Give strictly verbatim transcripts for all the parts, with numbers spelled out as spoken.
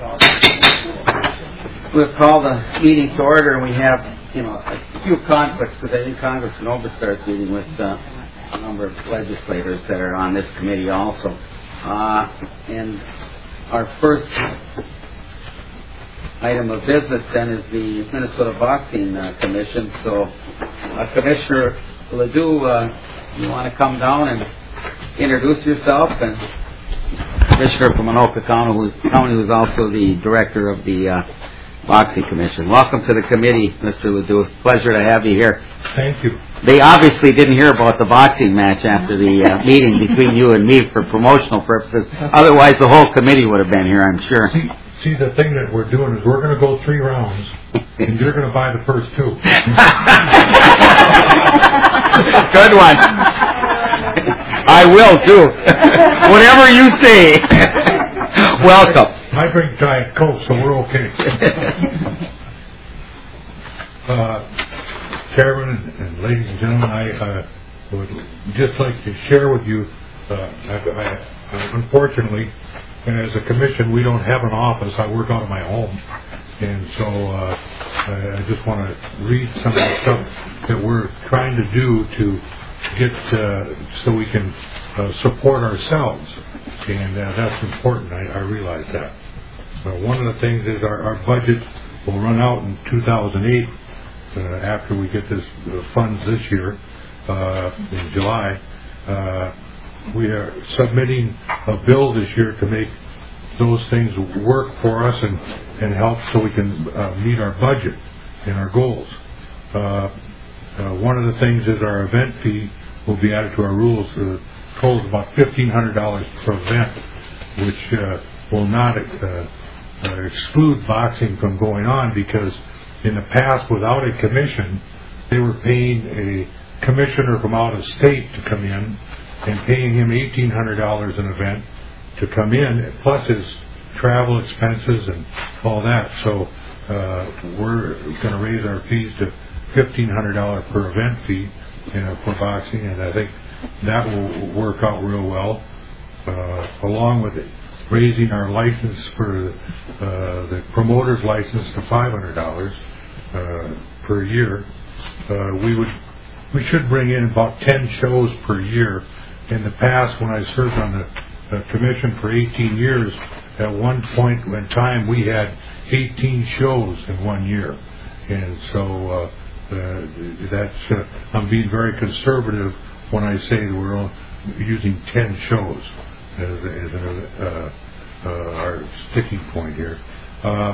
We'll call the meeting to order, and we have, you know, a few conflicts today. Congressman Oberstar is meeting with uh, a number of legislators that are on this committee also. Uh, and our first item of business then is the Minnesota Boxing uh, Commission. So, uh, Commissioner Ledoux, uh, you want to come down and introduce yourself? And Commissioner from Anoka County, who's, County, who's also the director of the uh, Boxing Commission. Welcome to the committee, Mister Ledoux. Pleasure to have you here. Thank you. They obviously didn't hear about the boxing match after the uh, meeting between you and me for promotional purposes. Otherwise, the whole committee would have been here, I'm sure. See, see the thing that we're doing is we're going to go three rounds, and you're going to buy the first two. Good one. I will, too. Whatever you say. Welcome. I drink Diet Coke, so we're okay. uh, Chairman and ladies and gentlemen, I uh, would just like to share with you, uh, I, I, unfortunately, as a commission, we don't have an office. I work out of my home. And so uh, I just want to read some of the stuff that we're trying to do to get uh, so we can uh, support ourselves. And uh, that's important. I, I realize that. Uh, one of the things is our, our budget will run out in two thousand eight uh, after we get this uh, funds this year uh, in July. Uh, we are submitting a bill this year to make those things work for us and, and help so we can uh, meet our budget and our goals. Uh, uh, one of the things is our event fee will be added to our rules. Uh, totals about fifteen hundred dollars per event, which uh, will not uh, uh, exclude boxing from going on, because in the past, without a commission, they were paying a commissioner from out of state to come in and paying him eighteen hundred dollars an event to come in, plus his travel expenses and all that. So uh, we're going to raise our fees to fifteen hundred dollars per event fee, you know, for boxing, and I think that will work out real well, uh, along with it, raising our license for uh, the promoter's license to five hundred dollars uh, per year. Uh, we would we should bring in about ten shows per year. In the past, when I served on the uh, commission for eighteen years, at one point in time we had eighteen shows in one year, and so uh, uh, that's uh, I'm being very conservative when I say that we're using ten shows as, as a, uh, uh, our sticking point here. Uh,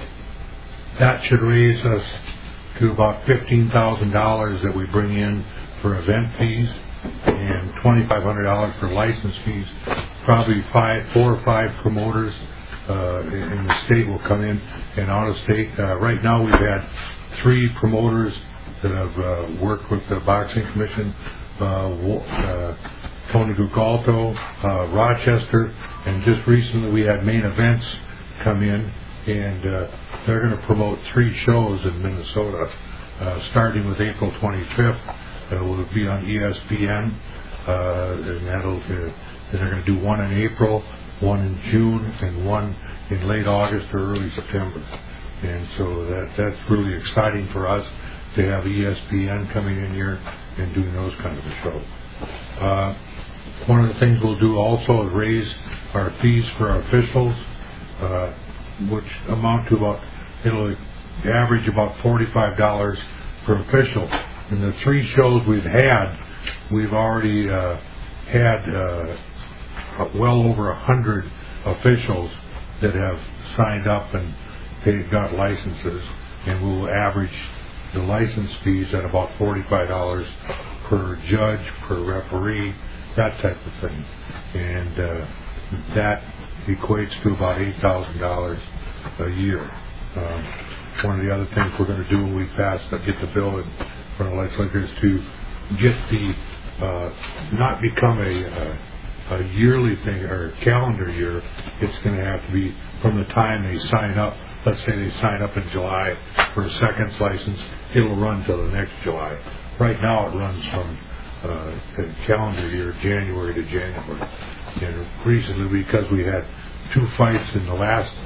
that should raise us to about fifteen thousand dollars that we bring in for event fees, and twenty-five hundred dollars for license fees. Probably five, four or five promoters uh, in the state will come in, and out of state. Uh, right now we've had three promoters that have uh, worked with the Boxing Commission. Uh, uh, Tony Gugalto, uh, Rochester, and just recently we had Main Events come in, and uh, they're going to promote three shows in Minnesota, uh, starting with April twenty-fifth. It will be on E S P N, uh, and that'll, uh, they're going to do one in April, one in June, and one in late August or early September. And so that that's really exciting for us to have E S P N coming in here and doing those kind of a show. Uh, one of the things we'll do also is raise our fees for our officials, uh, which amount to about, it'll average about forty-five dollars per official. In the three shows we've had, we've already uh, had uh, well over a hundred officials that have signed up and they've got licenses, and we'll average the license fees at about forty-five dollars per judge, per referee, that type of thing. And uh, that equates to about eight thousand dollars a year. Um, one of the other things we're going to do when we pass, uh, get the bill in front of the legislature, is to get the, uh, not become a, uh, a yearly thing or a calendar year. It's going to have to be from the time they sign up. Let's say they sign up in July for a seconds license, it'll run till the next July. Right now it runs from uh, the calendar year, January to January. And recently, because we had two fights in the last uh,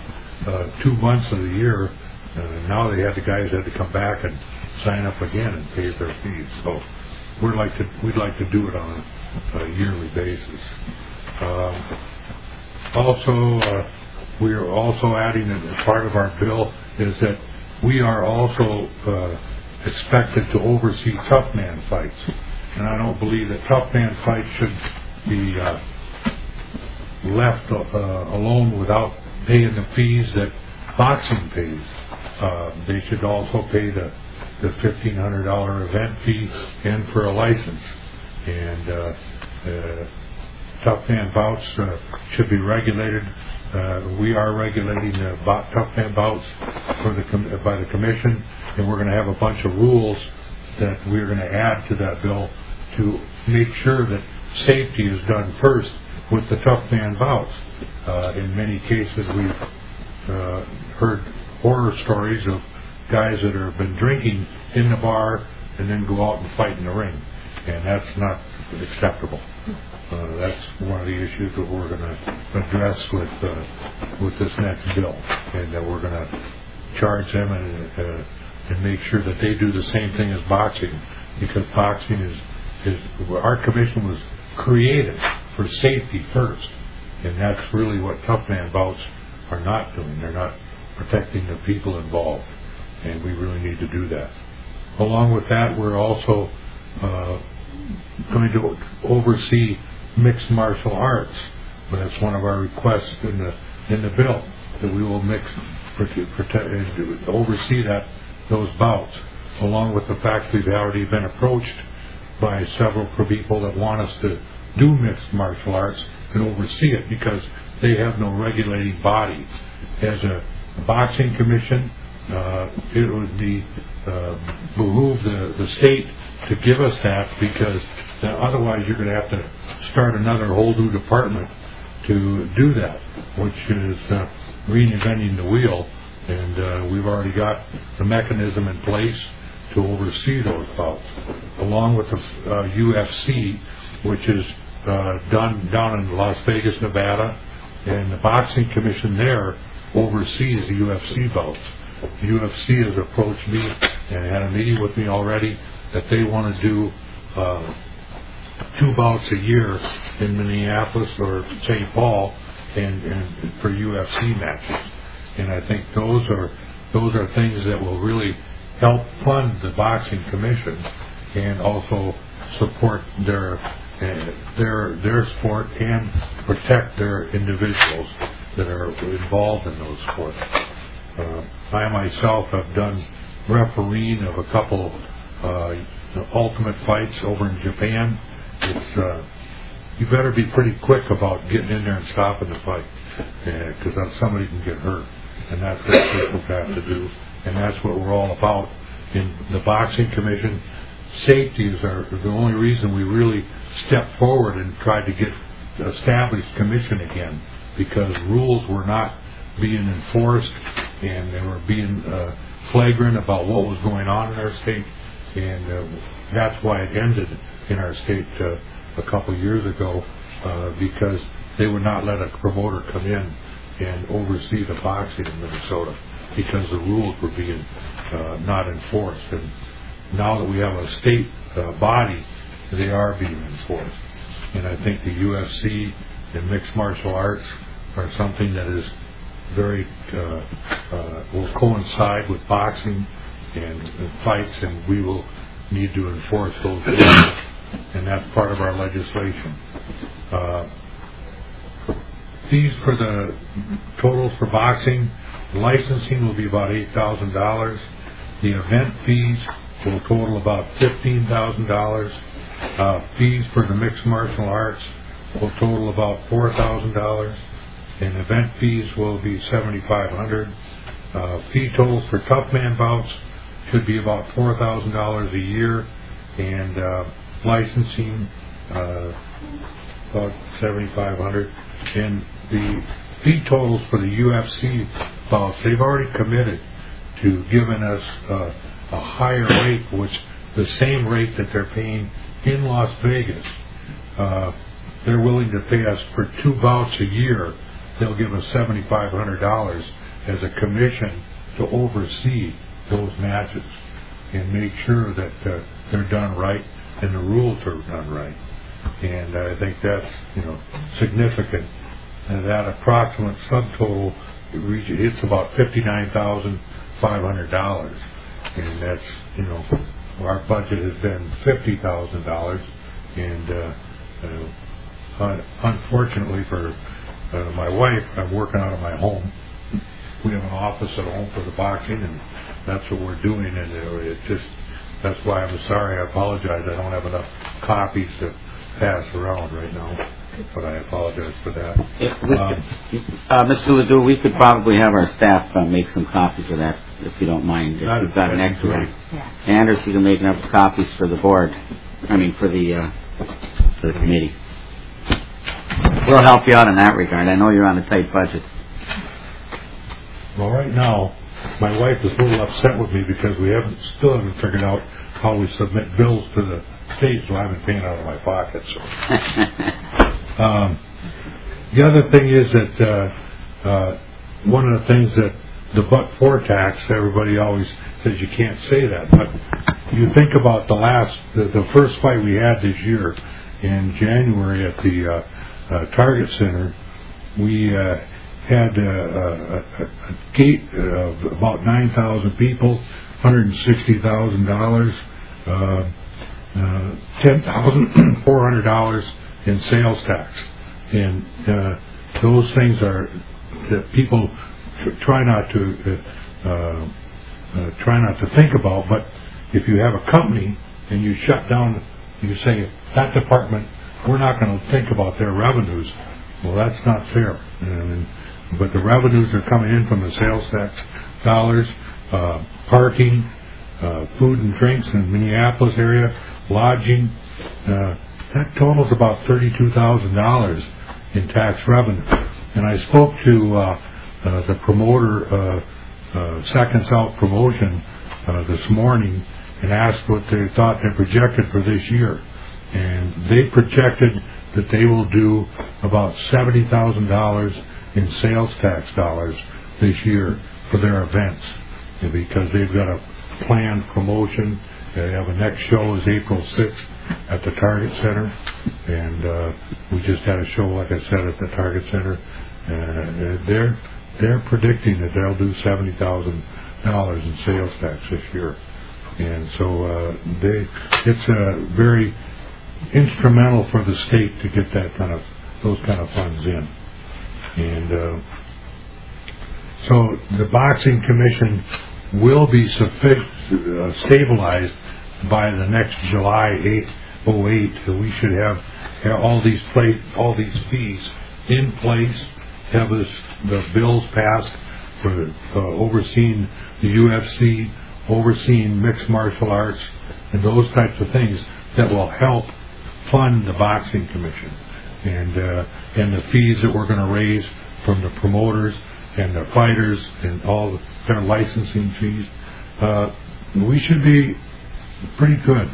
uh, two months of the year. Uh, now they had the guys had to come back and sign up again and pay their fees. So we'd like to we'd like to do it on a, a yearly basis. Um, also, uh, we are also adding as part of our bill is that we are also uh, expected to oversee tough man fights, and I don't believe that tough man fights should be uh, left uh, alone without paying the fees that boxing pays. Uh, they should also pay the the fifteen hundred dollar event fee and for a license. And uh, uh, tough man bouts uh, should be regulated. Uh, we are regulating the bo- tough man bouts for the com- by the commission, and we're going to have a bunch of rules that we're going to add to that bill to make sure that safety is done first with the tough man bouts. Uh, in many cases, we've uh, heard horror stories of guys that have been drinking in the bar and then go out and fight in the ring, and that's not acceptable. Uh, that's one of the issues that we're going to address with uh, with this next bill, and that we're going to charge them and uh, and make sure that they do the same thing as boxing, because boxing is is our commission was created for safety first, and that's really what tough man bouts are not doing. They're not protecting the people involved, and we really need to do that. Along with that, we're also uh, going to oversee mixed martial arts. That's one of our requests in the in the bill, that we will mix protect and oversee that those bouts. Along with the fact we've already been approached by several people that want us to do mixed martial arts and oversee it, because they have no regulating body. As a boxing commission, uh, it would be uh, behoove the, the state to give us that, because then otherwise you're going to have to start another whole new department to do that, which is uh, reinventing the wheel. And uh, we've already got the mechanism in place to oversee those bouts, along with the uh, U F C, which is uh, done down in Las Vegas, Nevada, and the boxing commission there oversees the U F C bouts. The U F C has approached me and had a meeting with me already that they want to do uh, two bouts a year in Minneapolis or Saint Paul, and, and for U F C matches. And I think those are those are things that will really help fund the boxing commission and also support their uh, their their sport and protect their individuals that are involved in those sports. Uh, I myself have done refereeing of a couple uh, ultimate fights over in Japan. It's uh, you better be pretty quick about getting in there and stopping the fight, because uh, somebody can get hurt, and that's what people have to do, and that's what we're all about in the boxing commission. Safety is our, the only reason we really stepped forward and tried to get established commission again, because rules were not being enforced, and they were being uh, flagrant about what was going on in our state, and uh, that's why it ended in our state uh, a couple of years ago, uh, because they would not let a promoter come in and oversee the boxing in Minnesota, because the rules were being uh, not enforced. And now that we have a state uh, body, they are being enforced. And I think the U F C and mixed martial arts are something that is very uh, uh, will coincide with boxing and, and fights, and we will need to enforce those rules, and that's part of our legislation. Uh, fees for the totals for boxing, licensing will be about eight thousand dollars. The event fees will total about fifteen thousand dollars. Uh, fees for the mixed martial arts will total about four thousand dollars. And event fees will be seventy-five hundred dollars. Uh, fee totals for tough man bouts should be about four thousand dollars a year, and uh, licensing uh, about seventy-five hundred dollars. And the fee totals for the U F C bouts, they've already committed to giving us uh, a higher rate, which the same rate that they're paying in Las Vegas. Uh, they're willing to pay us for two bouts a year. They'll give us seventy-five hundred dollars as a commission to oversee those matches and make sure that uh, they're done right and the rules are done right. And I think that's, you know, significant. And that approximate subtotal it it's about fifty-nine thousand five hundred dollars, and that's, you know, our budget has been fifty thousand dollars, and uh, uh, un- unfortunately for uh, my wife, I'm working out of my home. We have an office at home for the boxing, and that's what we're doing, and uh, it just that's why I'm sorry. I apologize. I don't have enough copies to pass around right now, but I apologize for that. If we Um, could, uh, Mister Ledoux, we could probably have our staff uh, make some copies of that, if you don't mind. If That- you've got an that'd be extra great. one. Yeah. Anders, you can make enough copies for the board. I mean, for the uh, for the committee. We'll help you out in that regard. I know you're on a tight budget. Well, right now, my wife is a little upset with me because we haven't still haven't figured out how we submit bills to the state, so I've been paying out of my pocket. So, um, the other thing is that uh, uh, one of the things that the but-for tax, everybody always says you can't say that, but you think about the last, the, the first fight we had this year in January at the uh, uh, Target Center, we uh, had uh, a, a, a gate of about nine thousand people, one hundred sixty thousand dollars, uh, uh, ten thousand four hundred dollars in sales tax. And uh, those things are that people try not to uh, uh, try not to think about. But if you have a company and you shut down, you say that department, we're not going to think about their revenues. Well, that's not fair. And, but the revenues are coming in from the sales tax dollars, uh, parking, uh, food and drinks in the Minneapolis area, lodging. Uh, that totals about thirty-two thousand dollars in tax revenue. And I spoke to uh, uh, the promoter, uh, uh, Second South Promotion, uh, this morning and asked what they thought they projected for this year. And they projected that they will do about seventy thousand dollars in sales tax dollars this year for their events, because they've got a planned promotion. They have a next show is April sixth at the Target Center, and uh, we just had a show, like I said, at the Target Center. Uh, they're they're predicting that they'll do seventy thousand dollars in sales tax this year, and so uh, they it's a very instrumental for the state to get that kind of those kind of funds in. And uh, so the Boxing Commission will be suffi- uh, stabilized by the next July eighth, oh eight. So we should have, have all these play, all these fees in place, have this, the bills passed for uh, overseeing the U F C, overseeing mixed martial arts, and those types of things that will help fund the Boxing Commission. And uh, and the fees that we're going to raise from the promoters and the fighters and all their licensing fees, uh, we should be pretty good.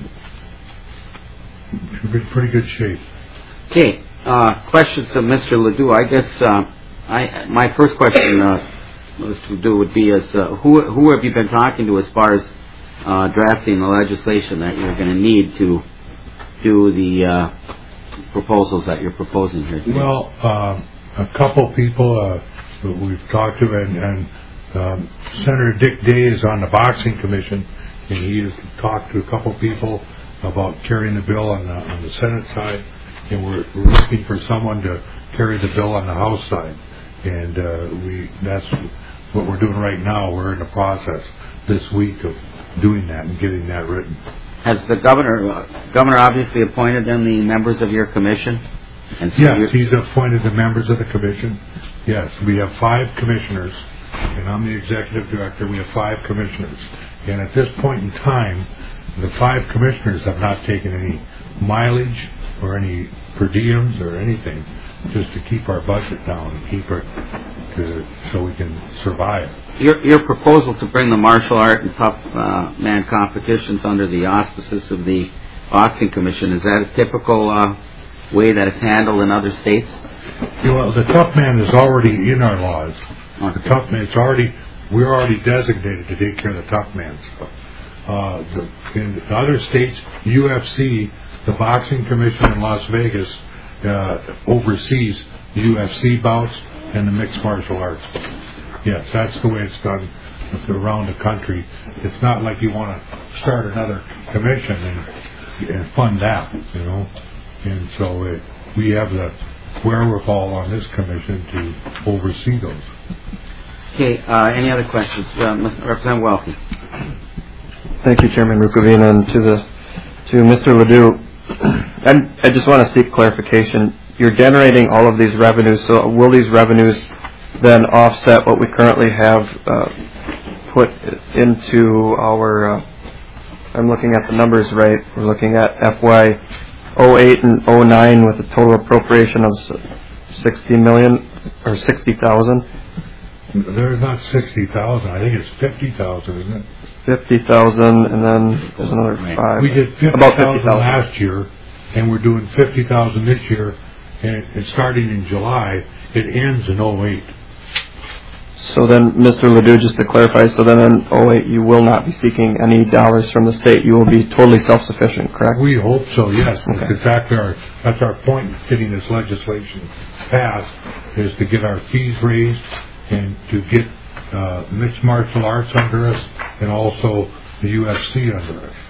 Should be in pretty good shape. Okay, uh, questions of Mister Ledoux. I guess uh, I my first question, uh, Mister Ledoux, would be: is uh, who who have you been talking to as far as uh, drafting the legislation that you're going to need to do the uh, proposals that you're proposing here today? Well, uh, a couple people uh, that we've talked to, and, and um, Senator Dick Day is on the Boxing Commission, and he has talked to a couple people about carrying the bill on the, on the Senate side, and we're, we're looking for someone to carry the bill on the House side. And uh, we that's what we're doing right now. We're in the process this week of doing that and getting that written. Has the governor, uh, governor obviously appointed them the members of your commission? And so Yes, you're- he's appointed the members of the commission. Yes, we have five commissioners, and I'm the executive director. We have five commissioners. And at this point in time, the five commissioners have not taken any mileage or any per diems or anything, just to keep our budget down and keep it to, so we can survive. Your, your proposal to bring the martial art and tough uh, man competitions under the auspices of the Boxing Commission, is that a typical uh, way that it's handled in other states? You know, the tough man is already in our laws. The tough man, it's already, we're already designated to take care of the tough man stuff. Uh, the, in other states, U F C, the Boxing Commission in Las Vegas, uh, oversees the U F C bouts and the mixed martial arts. Yes, that's the way it's done around the country. It's not like you want to start another commission and, and fund that, you know. And so it, we have the wherewithal on this commission to oversee those. Okay, uh, any other questions? Uh, Representative Welke. Thank you, Chairman Rukavina, and to the to Mister Ledoux. I, I just want to seek clarification. You're generating all of these revenues, so will these revenues then offset what we currently have uh, put into our? Uh, I'm looking at the numbers right. We're looking at F Y oh eight and oh nine with a total appropriation of sixty million or sixty thousand. There's not sixty thousand. I think it's fifty thousand, isn't it? Fifty thousand, and then there's another five. We did fifty thousand last year, and we're doing fifty thousand this year, and it's starting in July. It ends in oh eight. So then, Mister Ledoux, just to clarify, so then in oh eight you will not be seeking any dollars from the state. You will be totally self-sufficient, correct? We hope so, yes. Okay. That's exactly our, that's our point in getting this legislation passed, is to get our fees raised and to get uh, mixed martial arts under us and also the U F C under us.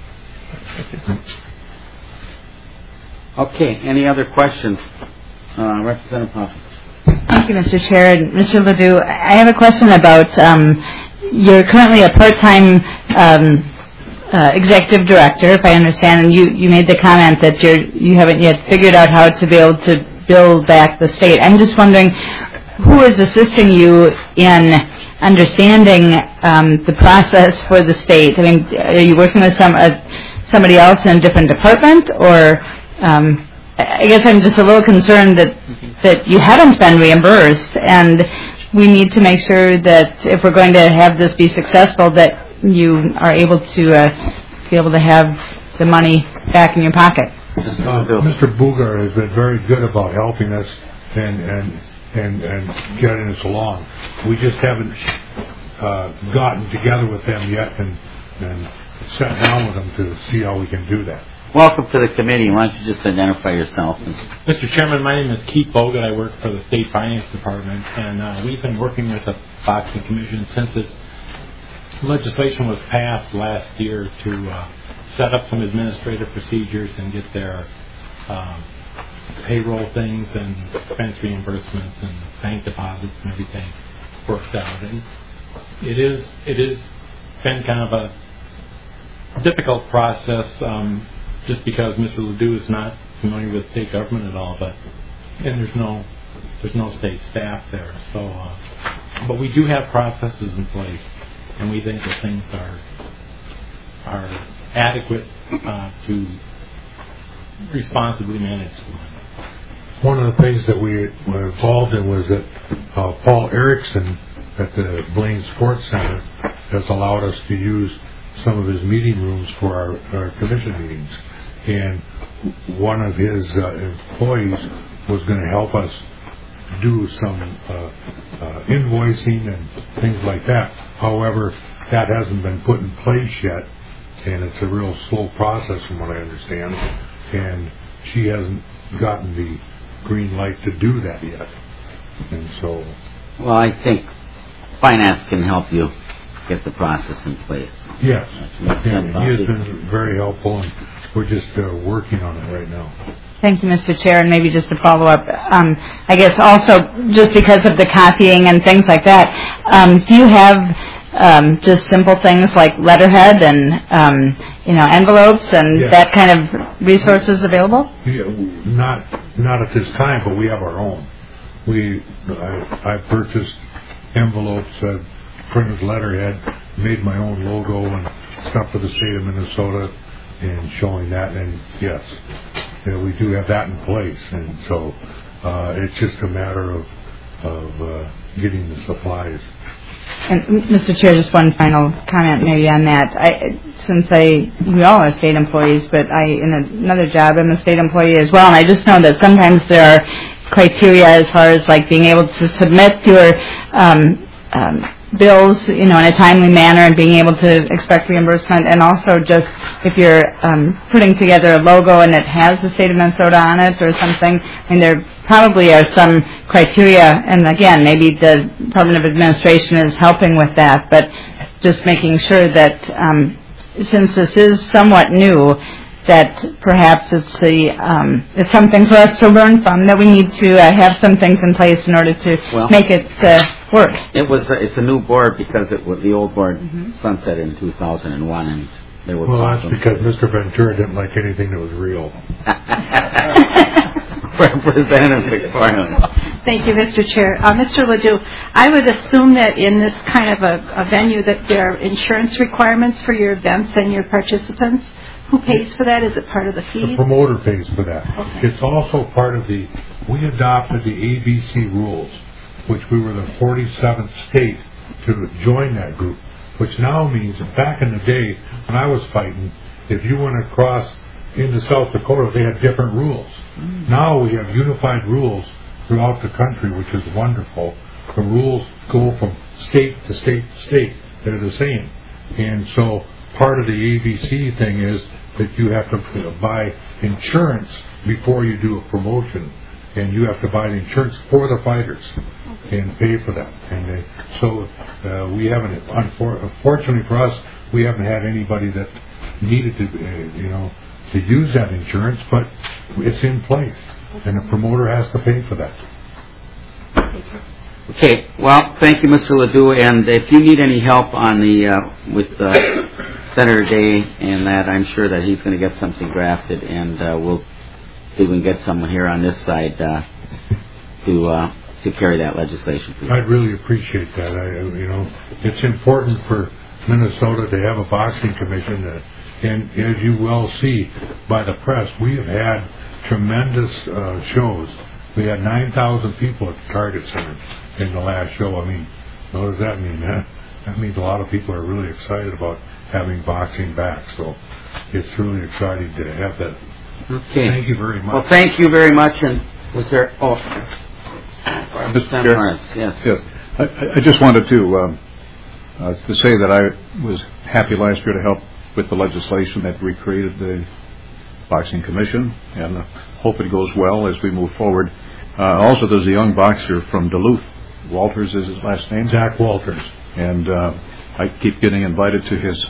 Okay, any other questions? Uh, Representative Hoffman. Thank you, Mister Chair. And Mister Ledoux, I have a question about, um, you're currently a part-time um, uh, executive director, if I understand, and you, you made the comment that you're, you haven't yet figured out how to be able to build back the state. I'm just wondering, who is assisting you in understanding um, the process for the state? I mean, are you working with some uh, somebody else in a different department, or um, I guess I'm just a little concerned that that you haven't been reimbursed, and we need to make sure that if we're going to have this be successful, that you are able to uh, be able to have the money back in your pocket. Uh, Mister Boogar has been very good about helping us and and and, and getting us along. We just haven't uh, gotten together with them yet and, and sat down with them to see how we can do that. Welcome to the committee. Why don't you just identify yourself? Mister Chairman, my name is Keith Bogut. I work for the State Finance Department, and uh, we've been working with the Boxing Commission since this legislation was passed last year to uh, set up some administrative procedures and get their um, payroll things and expense reimbursements and bank deposits and everything worked out. And it is it is been kind of a difficult process. Um, just because Mister Ledoux is not familiar with state government at all, but and there's no there's no state staff there. So, uh, but we do have processes in place, and we think that things are are adequate uh, to responsibly manage the money. One of the things that we were involved in was that uh, Paul Erickson at the Blaine Sports Center has allowed us to use some of his meeting rooms for our, our commission meetings. And one of his uh, employees was going to help us do some uh, uh, invoicing and things like that. However, that hasn't been put in place yet, and it's a real slow process from what I understand. And she hasn't gotten the green light to do that yet. And so... Well, I think finance can help you get the process in place. Yes, and he has been very helpful, and we're just uh, working on it right now. Thank you, Mister Chair, and maybe just to follow up, um, I guess also just because of the copying and things like that, um, do you have um, just simple things like letterhead and um, you know envelopes and yes. that kind of resources available? Yeah, not not at this time, but we have our own. We I, I purchased envelopes, uh, printed letterhead, made my own logo and stuff for the state of Minnesota, and showing that. And yes, you know, we do have that in place, and so uh, it's just a matter of of uh, getting the supplies. And Mister Chair, just one final comment maybe on that. I, since I, we all are state employees, but I, in another job, I'm a state employee as well, and I just know that sometimes there are criteria as far as like being able to submit your um, um, bills, you know, in a timely manner and being able to expect reimbursement, and also just if you're um, putting together a logo and it has the state of Minnesota on it or something. I mean, there probably are some criteria, and again, maybe the Department of Administration is helping with that, but just making sure that um, since this is somewhat new, that perhaps it's the um, it's something for us to learn from, that we need to uh, have some things in place in order to Well, make it uh, work. It was a, it's a new board because it was the old board Mm-hmm. sunset in two thousand one, and there were Well, that's problems. because Mister Ventura didn't like anything that was real. Representative McFarland. Thank you, Mister Chair. Uh, Mister Ledoux, I would assume that in this kind of a, a venue that there are insurance requirements for your events and your participants. Who pays for that? Is it part of the The fee? promoter pays for that. Okay. It's also part of the, we adopted the A B C rules, which we were the forty-seventh state to join that group, which now means that back in the day when I was fighting, if you went across into South Dakota, they had different rules. Mm. Now we have unified rules throughout the country, which is wonderful. The rules go from state to state to state. They're the same. And so part of the A B C thing is that you have to buy insurance before you do a promotion, and you have to buy the insurance for the fighters and pay for that. And they, so uh, we haven't, unfortunately for us, we haven't had anybody that needed to, uh, you know, to use that insurance, but it's in place, and the promoter has to pay for that. Okay, well, thank you, Mister Ledoux, and if you need any help on the uh, with uh, Senator Day and that, I'm sure that he's going to get something drafted, and uh, we'll see if we can get someone here on this side uh, to uh, to carry that legislation for you. I'd really appreciate that. I, you know, it's important for Minnesota to have a boxing commission, that, and as you well see by the press, we have had tremendous uh, shows. We had nine thousand people at the Target Center in the last show. I mean, what does that mean? That, that means a lot of people are really excited about having boxing back. So it's really exciting to have that. Okay. Thank you very much. Well, thank you very much. And was there? Oh, Mister Senator Chair. Morris, yes. Yes. I, I just wanted to um, uh, to say that I was happy last year to help with the legislation that recreated the Boxing Commission, and uh, hope it goes well as we move forward. Uh, also, there's a young boxer from Duluth. Walters is his last name. Zach Walters. And uh, I keep getting invited to his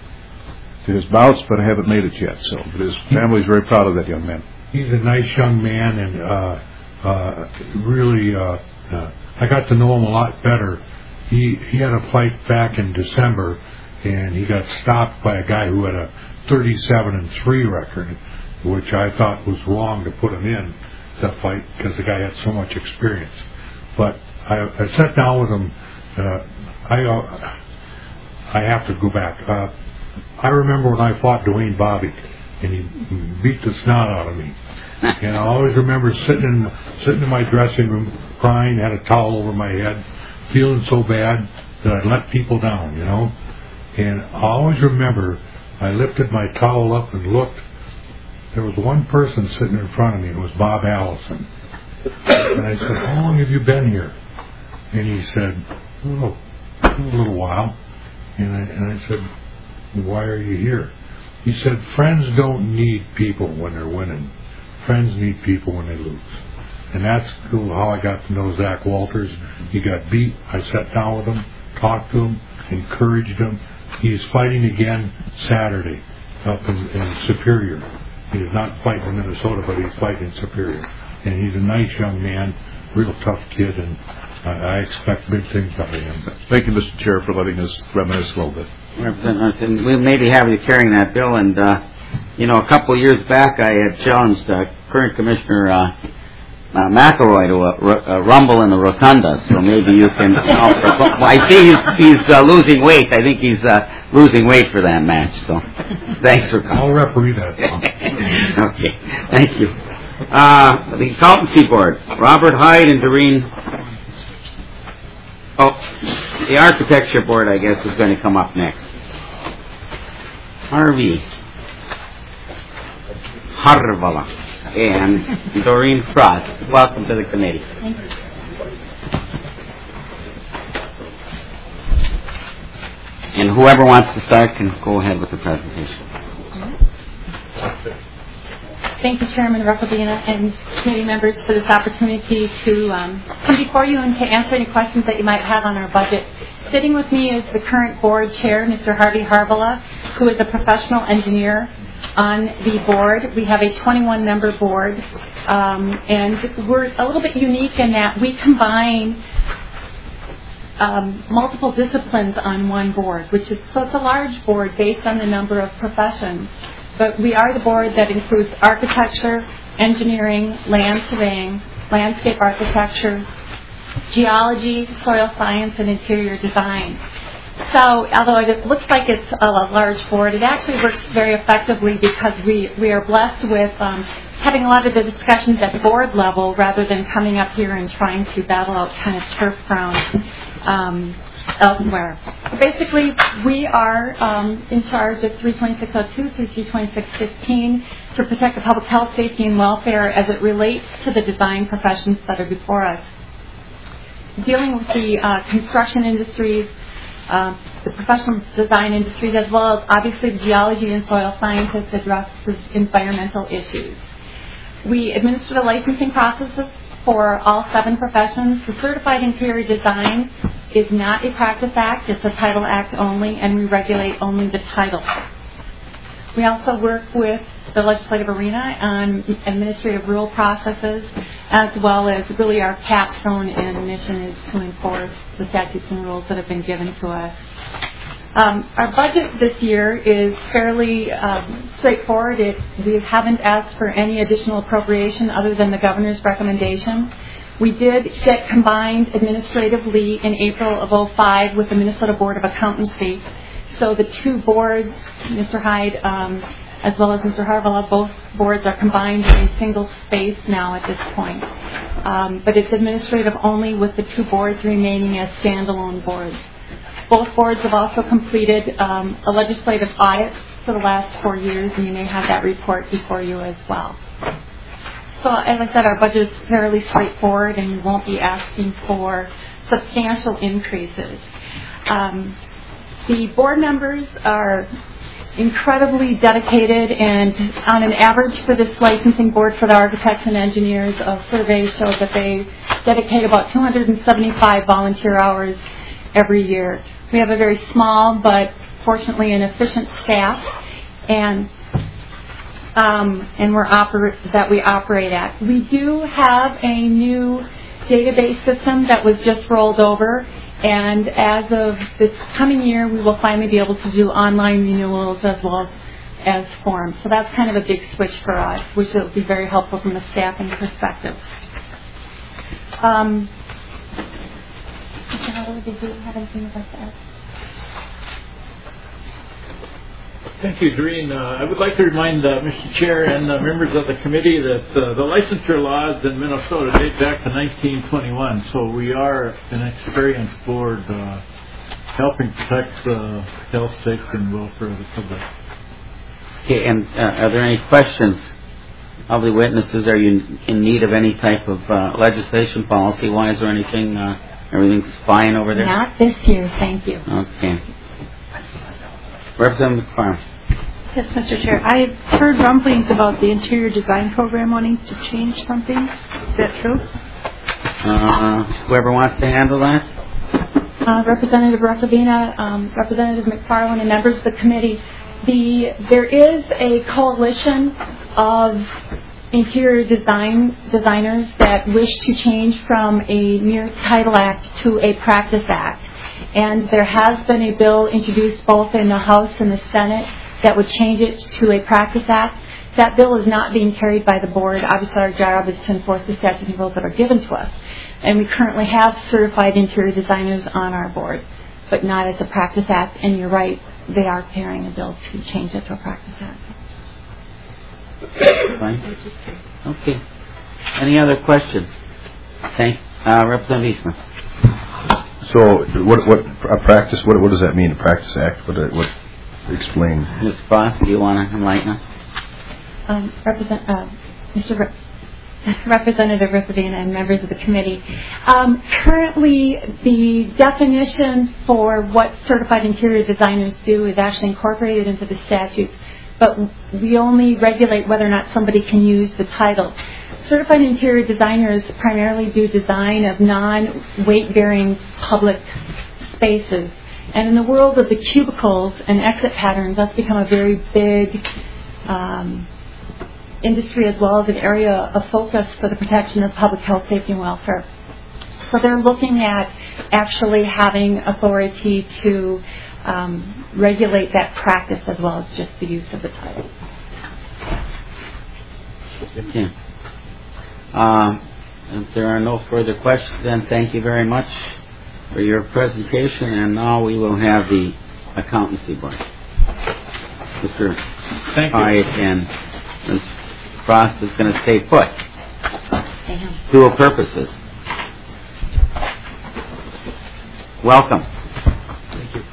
to his bouts, but I haven't made it yet. So, but his family's very proud of that young man. He's a nice young man, and uh, uh, really, uh, uh, I got to know him a lot better. He he had a fight back in December, and he got stopped by a guy who had a thirty-seven and three record, which I thought was wrong to put him in that fight because the guy had so much experience. But I, I sat down with him. Uh, I uh, I have to go back. Uh, I remember when I fought Dwayne Bobby, and he beat the snot out of me. And I always remember sitting in sitting in my dressing room, crying, had a towel over my head, feeling so bad that I let people down, you know. And I always remember I lifted my towel up and looked. There was one person sitting in front of me. It was Bob Allison. And I said, "How long have you been here?" And he said, "A little, a little while." And I, and I said, "Why are you here?" He said, "Friends don't need people when they're winning. Friends need people when they lose." And that's how I got to know Zach Walters. He got beat. I sat down with him, talked to him, encouraged him. He's fighting again Saturday up in, in Superior. He's not fighting in Minnesota, but he's fighting in Superior. And he's a nice young man, real tough kid, and I, I expect big things out of him. Thank you, Mister Chair, for letting us reminisce a little bit. Representative, we'll maybe have you carrying that bill. And, uh, you know, a couple of years back, I had challenged uh, current Commissioner uh, uh, McElroy to a, r- a rumble in the rotunda. So maybe you can. You know, well, I see he's, he's uh, losing weight. I think he's uh, losing weight for that match. So thanks for coming. I'll referee that. Okay, thank you. Uh, the Accountancy Board, Robert Hyde and Doreen. Oh, the Architecture Board, I guess, is going to come up next. Harvey Harvala. and Doreen Frost. Welcome to the committee. Thank you. And whoever wants to start can go ahead with the presentation. Thank you, Chairman Ruckelbina and committee members, for this opportunity to um, come before you and to answer any questions that you might have on our budget. Sitting with me is the current board chair, Mister Harvey Harvala, who is a professional engineer on the board. We have a twenty-one member board, um, and we're a little bit unique in that we combine um, multiple disciplines on one board, which is so it's a large board based on the number of professions. But we are the board that includes architecture, engineering, land surveying, landscape architecture, geology, soil science, and interior design. So although it looks like it's a large board, it actually works very effectively because we, we are blessed with um, having a lot of the discussions at board level rather than coming up here and trying to battle out kind of turf ground um, elsewhere. Basically, we are um, in charge of three twenty-six oh two through three twenty-six fifteen to protect the public health, safety, and welfare as it relates to the design professions that are before us. Dealing with the uh, construction industries, uh, the professional design industries, as well as obviously the geology and soil scientists addresses environmental issues. We administer the licensing processes for all seven professions. The Certified Interior Design is not a practice act, it's a title act only, and we regulate only the title. We also work with the legislative arena on administrative rule processes, as well as really our capstone and mission is to enforce the statutes and rules that have been given to us. Um, our budget this year is fairly um, straightforward. It, we haven't asked for any additional appropriation other than the governor's recommendation. We did get combined administratively in April of oh five with the Minnesota Board of Accountancy. So the two boards, Mister Hyde um, as well as Mister Harvala, both boards are combined in a single space now at this point. Um, but it's administrative only with the two boards remaining as standalone boards. Both boards have also completed um, a legislative audit for the last four years, and you may have that report before you as well. So, as I said, our budget is fairly straightforward, and we won't be asking for substantial increases. Um, the board members are incredibly dedicated, and on an average for this licensing board for the architects and engineers, a survey showed that they dedicate about two hundred seventy-five volunteer hours every year. We have a very small but fortunately an efficient staff, and um, and we're oper- that we operate at. We do have a new database system that was just rolled over, and as of this coming year, we will finally be able to do online renewals as well as, as forms. So that's kind of a big switch for us, which will be very helpful from a staffing perspective. Um, Mister Harvala, did you have anything you'd like to add? Thank you, Doreen. Uh, I would like to remind uh, Mister Chair and uh, members of the committee that uh, the licensure laws in Minnesota date back to nineteen twenty-one, so we are an experienced board uh, helping protect the health, safety, and welfare of the public. Okay, and uh, are there any questions of the witnesses? Are you in need of any type of uh, legislation policy-wise or anything? Uh, everything's fine over there? Not this year, thank you. Okay. Representative McFarland. Yes, Mister Chair. I've heard rumblings about the interior design program wanting to change something. Is that true? Uh, whoever wants to handle that? Uh, Representative Ruckelbina, um, Representative McFarland, and members of the committee, the there is a coalition of interior design designers that wish to change from a mere title act to a practice act. And there has been a bill introduced both in the House and the Senate that would change it to a practice act. That bill is not being carried by the board. Obviously, our job is to enforce the statutes and rules that are given to us. And we currently have certified interior designers on our board, but not as a practice act. And you're right, they are carrying a bill to change it to a practice act. Fine. Okay. Any other questions? Thank uh, Representative Eastman. So, what what a practice? What what does that mean? A practice act? What what? Explain. Miz Foss, do you want to enlighten us? Um, Represent, uh, Mister Re- Representative Ripavina and members of the committee. Um, currently, the definition for what certified interior designers do is actually incorporated into the statute, but we only regulate whether or not somebody can use the title. Certified interior designers primarily do design of non-weight-bearing public spaces. And in the world of the cubicles and exit patterns, that's become a very big um, industry as well as an area of focus for the protection of public health, safety, and welfare. So they're looking at actually having authority to um, regulate that practice as well as just the use of the title. Okay. Uh, if there are no further questions, then thank you very much for your presentation. And now we will have the accountancy board. Mister Thank you. Hyde and Miz Frost is going to stay put. Dual purposes. Welcome. Thank you.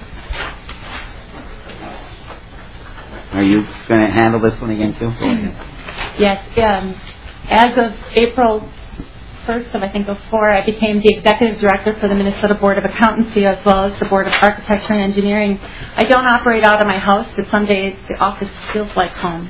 Are you going to handle this one again too? Go ahead. Yes. Um, as of April first of, I think, oh four, I became the executive director for the Minnesota Board of Accountancy as well as the Board of Architecture and Engineering. I don't operate out of my house, but some days the office feels like home.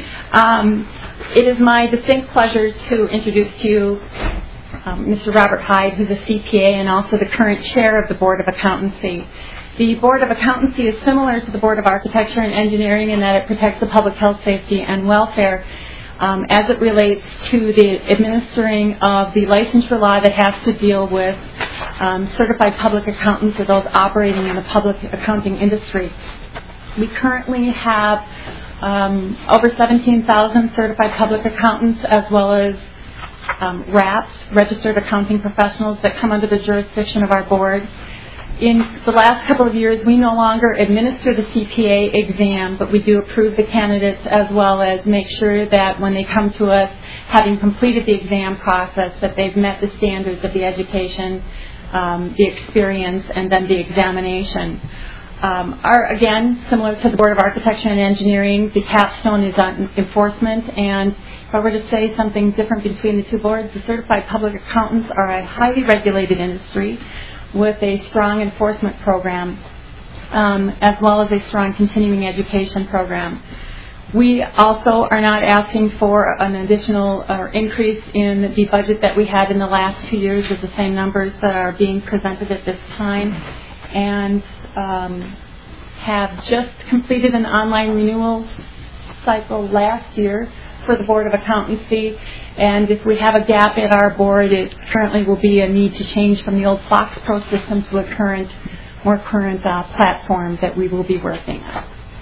Um, it is my distinct pleasure to introduce to you um, Mister Robert Hyde, who's a C P A and also the current chair of the Board of Accountancy. The Board of Accountancy is similar to the Board of Architecture and Engineering in that it protects the public health, safety, and welfare um, as it relates to the administering of the licensure law that has to deal with um, certified public accountants or those operating in the public accounting industry. We currently have um, over seventeen thousand certified public accountants as well as um, R A Ps, registered accounting professionals, that come under the jurisdiction of our board. In the last couple of years, we no longer administer the C P A exam, but we do approve the candidates as well as make sure that when they come to us, having completed the exam process, that they've met the standards of the education, um, the experience, and then the examination. Um, our, again, similar to the Board of Architecture and Engineering, the capstone is on enforcement, and if I were to say something different between the two boards, the certified public accountants are a highly regulated industry with a strong enforcement program, um, as well as a strong continuing education program. We also are not asking for an additional or increase in the budget that we had in the last two years with the same numbers that are being presented at this time, and um, have just completed an online renewal cycle last year for the Board of Accountancy, and if we have a gap at our board, it currently will be a need to change from the old Fox Pro system to a current, more current uh, platform that we will be working on.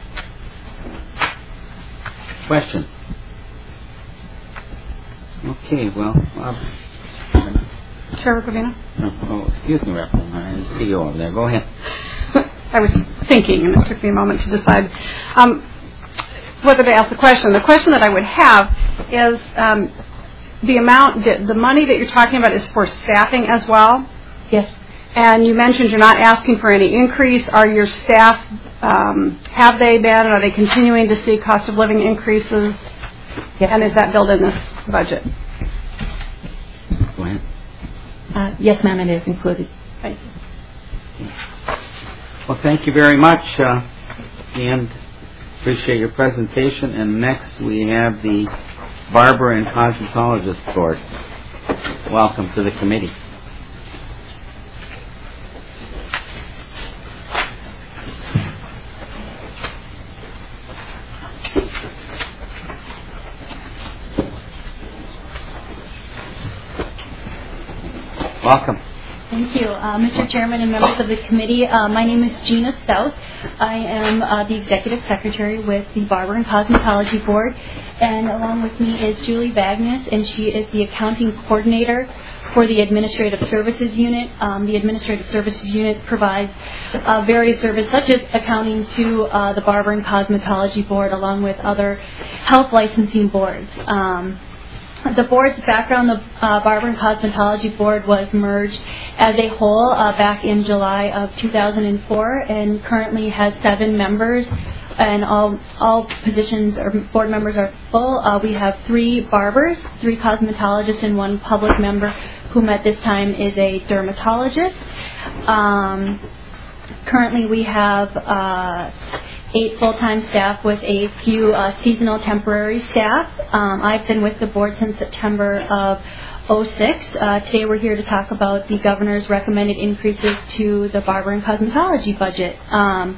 Questions? Okay, well, uh, Chair Rukavina? oh, oh, excuse me, Representative. I see you over there. Go ahead. I was thinking, and it took me a moment to decide um, whether to ask the question. The question that I would have is um, the amount, the, the money that you're talking about is for staffing as well? Yes. And you mentioned you're not asking for any increase. Are your staff, um, have they been, are they continuing to see cost of living increases? Yes. And is that built in this budget? Go ahead. Uh, yes, ma'am, it is included. Thank you. Well, thank you very much, uh, and appreciate your presentation. And next we have the Barber and Cosmetologist Board. Welcome to the committee. Welcome. Thank you. Uh, Mister Chairman and members of the committee, uh, my name is Gina Stout. I am uh, the Executive Secretary with the Barber and Cosmetology Board, and along with me is Julie Bagnus, and she is the Accounting Coordinator for the Administrative Services Unit. Um, the Administrative Services Unit provides uh, various services such as accounting to uh, the Barber and Cosmetology Board along with other health licensing boards. Um, The board's background, the uh, Barber and Cosmetology Board was merged as a whole uh, back in July of two thousand four and currently has seven members and all all positions or board members are full. Uh, we have three barbers, three cosmetologists, and one public member, whom at this time is a dermatologist. Um, currently, we have uh, eight full-time staff with a few uh, seasonal temporary staff. Um, I've been with the board since September of oh six. Uh, today we're here to talk about the governor's recommended increases to the barber and cosmetology budget. Um,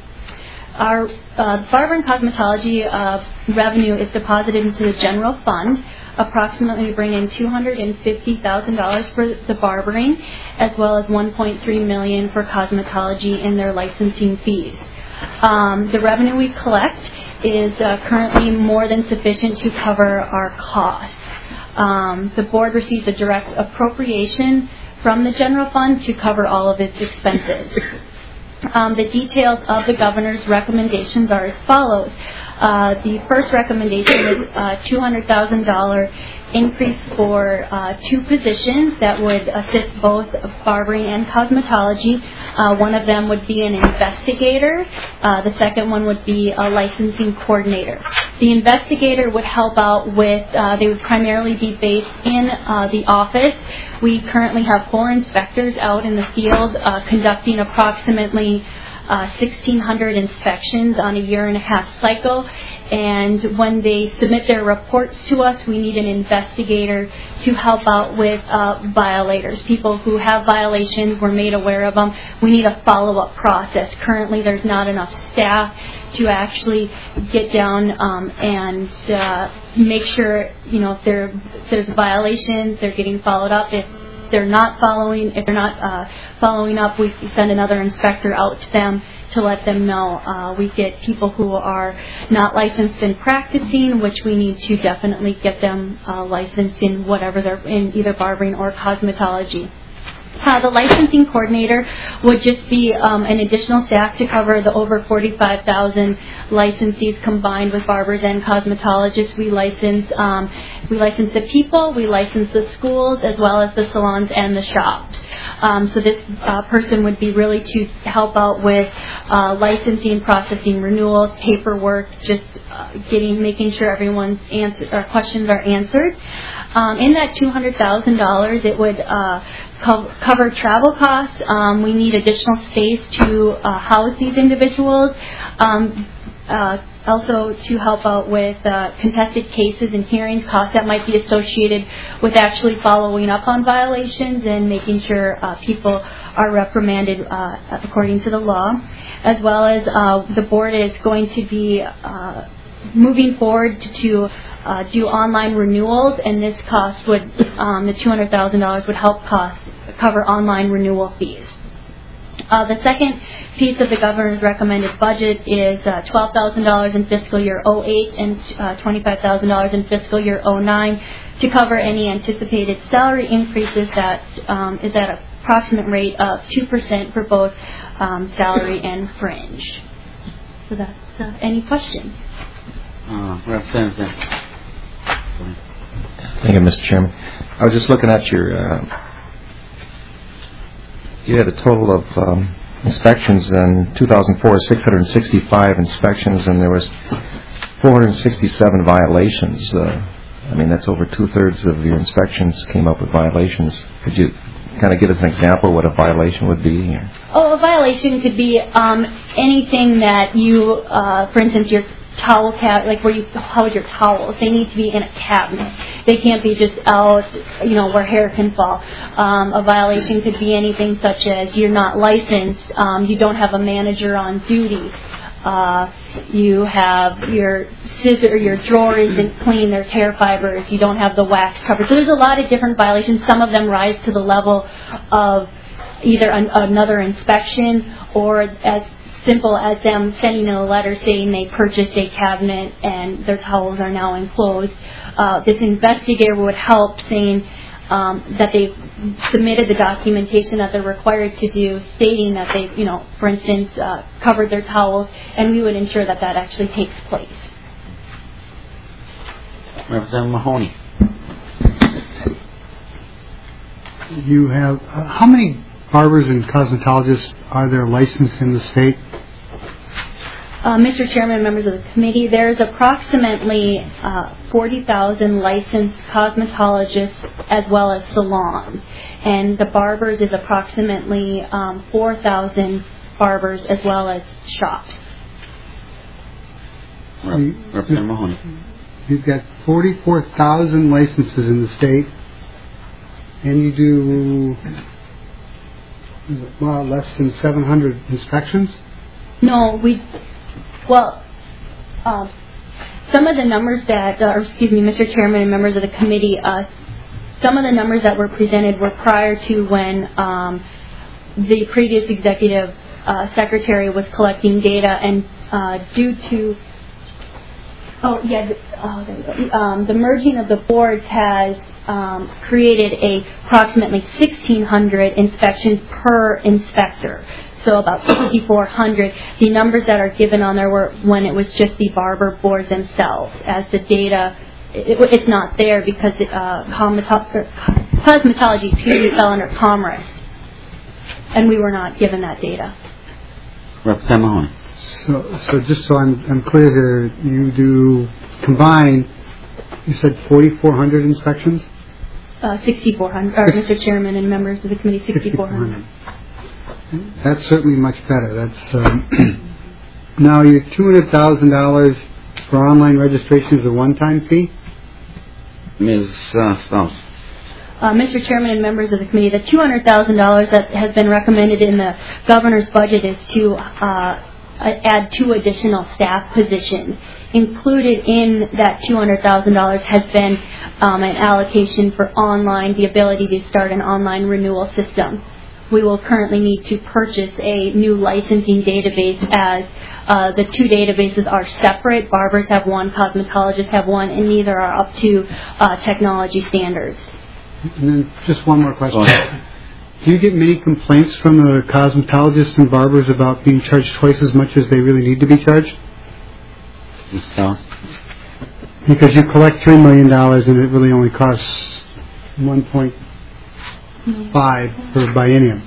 our uh, barber and cosmetology uh, revenue is deposited into the general fund. Approximately bring in two hundred fifty thousand dollars for the barbering, as well as one point three million dollars for cosmetology in their licensing fees. Um, the revenue we collect is uh, currently more than sufficient to cover our costs. Um, the board receives a direct appropriation from the general fund to cover all of its expenses. Um, the details of the governor's recommendations are as follows. Uh, the first recommendation is a two hundred thousand dollars increase for uh, two positions that would assist both barbering and cosmetology. Uh, one of them would be an investigator. Uh, the second one would be a licensing coordinator. The investigator would help out with, uh, they would primarily be based in uh, the office. We currently have four inspectors out in the field uh, conducting approximately Uh, sixteen hundred inspections on a year and a half cycle, and when they submit their reports to us, we need an investigator to help out with uh, violators, people who have violations. We're made aware of them. We need a follow-up process. Currently, there's not enough staff to actually get down um, and uh, make sure, you know, if, there, if there's violations, they're getting followed up. If they're not following, if they're not uh, following up, we send another inspector out to them to let them know. Uh, we get people who are not licensed in practicing, which we need to definitely get them uh, licensed in whatever they're in, either barbering or cosmetology. Uh, the licensing coordinator would just be um, an additional staff to cover the over forty-five thousand licensees combined with barbers and cosmetologists. We license um, we license the people, we license the schools, as well as the salons and the shops. Um, so this uh, person would be really to help out with uh, licensing, processing renewals, paperwork, just uh, getting, making sure everyone's answer, or questions are answered. Um, in that two hundred thousand dollars, it would uh, co- cover travel costs. Um, we need additional space to uh, house these individuals. Um, uh, also to help out with uh, contested cases and hearings, costs that might be associated with actually following up on violations and making sure uh, people are reprimanded uh, according to the law, as well as uh, the board is going to be uh, moving forward to, to uh, do online renewals, and this cost would, um, the two hundred thousand dollars would help cost cover online renewal fees. Uh, the second piece of the governor's recommended budget is uh, twelve thousand dollars in fiscal year oh eight and uh, twenty-five thousand dollars in fiscal year oh nine to cover any anticipated salary increases that um, is at an approximate rate of two percent for both um, salary and fringe. So that's uh, any questions? Uh, Representative. Thank you, Mister Chairman. I was just looking at your, uh, you had a total of um, inspections in two thousand four, six hundred sixty-five inspections, and there was four hundred sixty-seven violations. Uh, I mean, that's over two-thirds of your inspections came up with violations. Could you kind of give us an example of what a violation would be? Or? Oh, a violation could be um, anything that you, uh, for instance, your towel cabinet, like where you hold your towels, they need to be in a cabinet. They can't be just out, you know, where hair can fall. Um, a violation could be anything such as you're not licensed, um, you don't have a manager on duty, uh, you have your scissor, your drawer isn't clean, there's hair fibers, you don't have the wax covered. So there's a lot of different violations. Some of them rise to the level of either an, another inspection, or as simple as them sending a letter saying they purchased a cabinet and their towels are now enclosed. Uh, this investigator would help, saying um, that they submitted the documentation that they're required to do, stating that they, you know, for instance, uh, covered their towels, and we would ensure that that actually takes place. Representative Mahoney. You have, uh, how many barbers and cosmetologists are there licensed in the state? Uh, Mister Chairman and members of the committee, there's approximately uh, forty thousand licensed cosmetologists as well as salons. And the barbers is approximately um, four thousand barbers as well as shops. Representative Mahoney. You've got forty-four thousand licenses in the state, and you do, well, less than seven hundred inspections? No, we, well, um, some of the numbers that, uh, or excuse me, Mister Chairman and members of the committee, uh, some of the numbers that were presented were prior to when um, the previous executive uh, secretary was collecting data, and uh, due to, oh yeah, the, oh, there we go. Um, the merging of the boards has um, created a approximately sixteen hundred inspections per inspector. So about fifty-four hundred. The numbers that are given on there were when it was just the barber boards themselves. As the data, it, it's not there because it, uh, cosmeto- cosmetology excuse me, fell under commerce, and we were not given that data. Representative Mahoney. So, so just so I'm, I'm clear here, you do combine, you said forty-four hundred inspections? Uh, sixty-four hundred, or Mister Chairman and members of the committee, sixty-four hundred. That's certainly much better. That's um, now your two hundred thousand dollars for online registration is a one-time fee. Miz Uh, Stone. Uh, Mister Chairman and members of the committee, the two hundred thousand dollars that has been recommended in the governor's budget is to uh, add two additional staff positions. Included in that two hundred thousand dollars has been um, an allocation for online, the ability to start an online renewal system. We will currently need to purchase a new licensing database as uh, the two databases are separate. Barbers have one, cosmetologists have one, and neither are up to uh, technology standards. And then just one more question. Do you get many complaints from the cosmetologists and barbers about being charged twice as much as they really need to be charged? Miz Stone. Because you collect three million dollars and it really only costs one point five per biennium.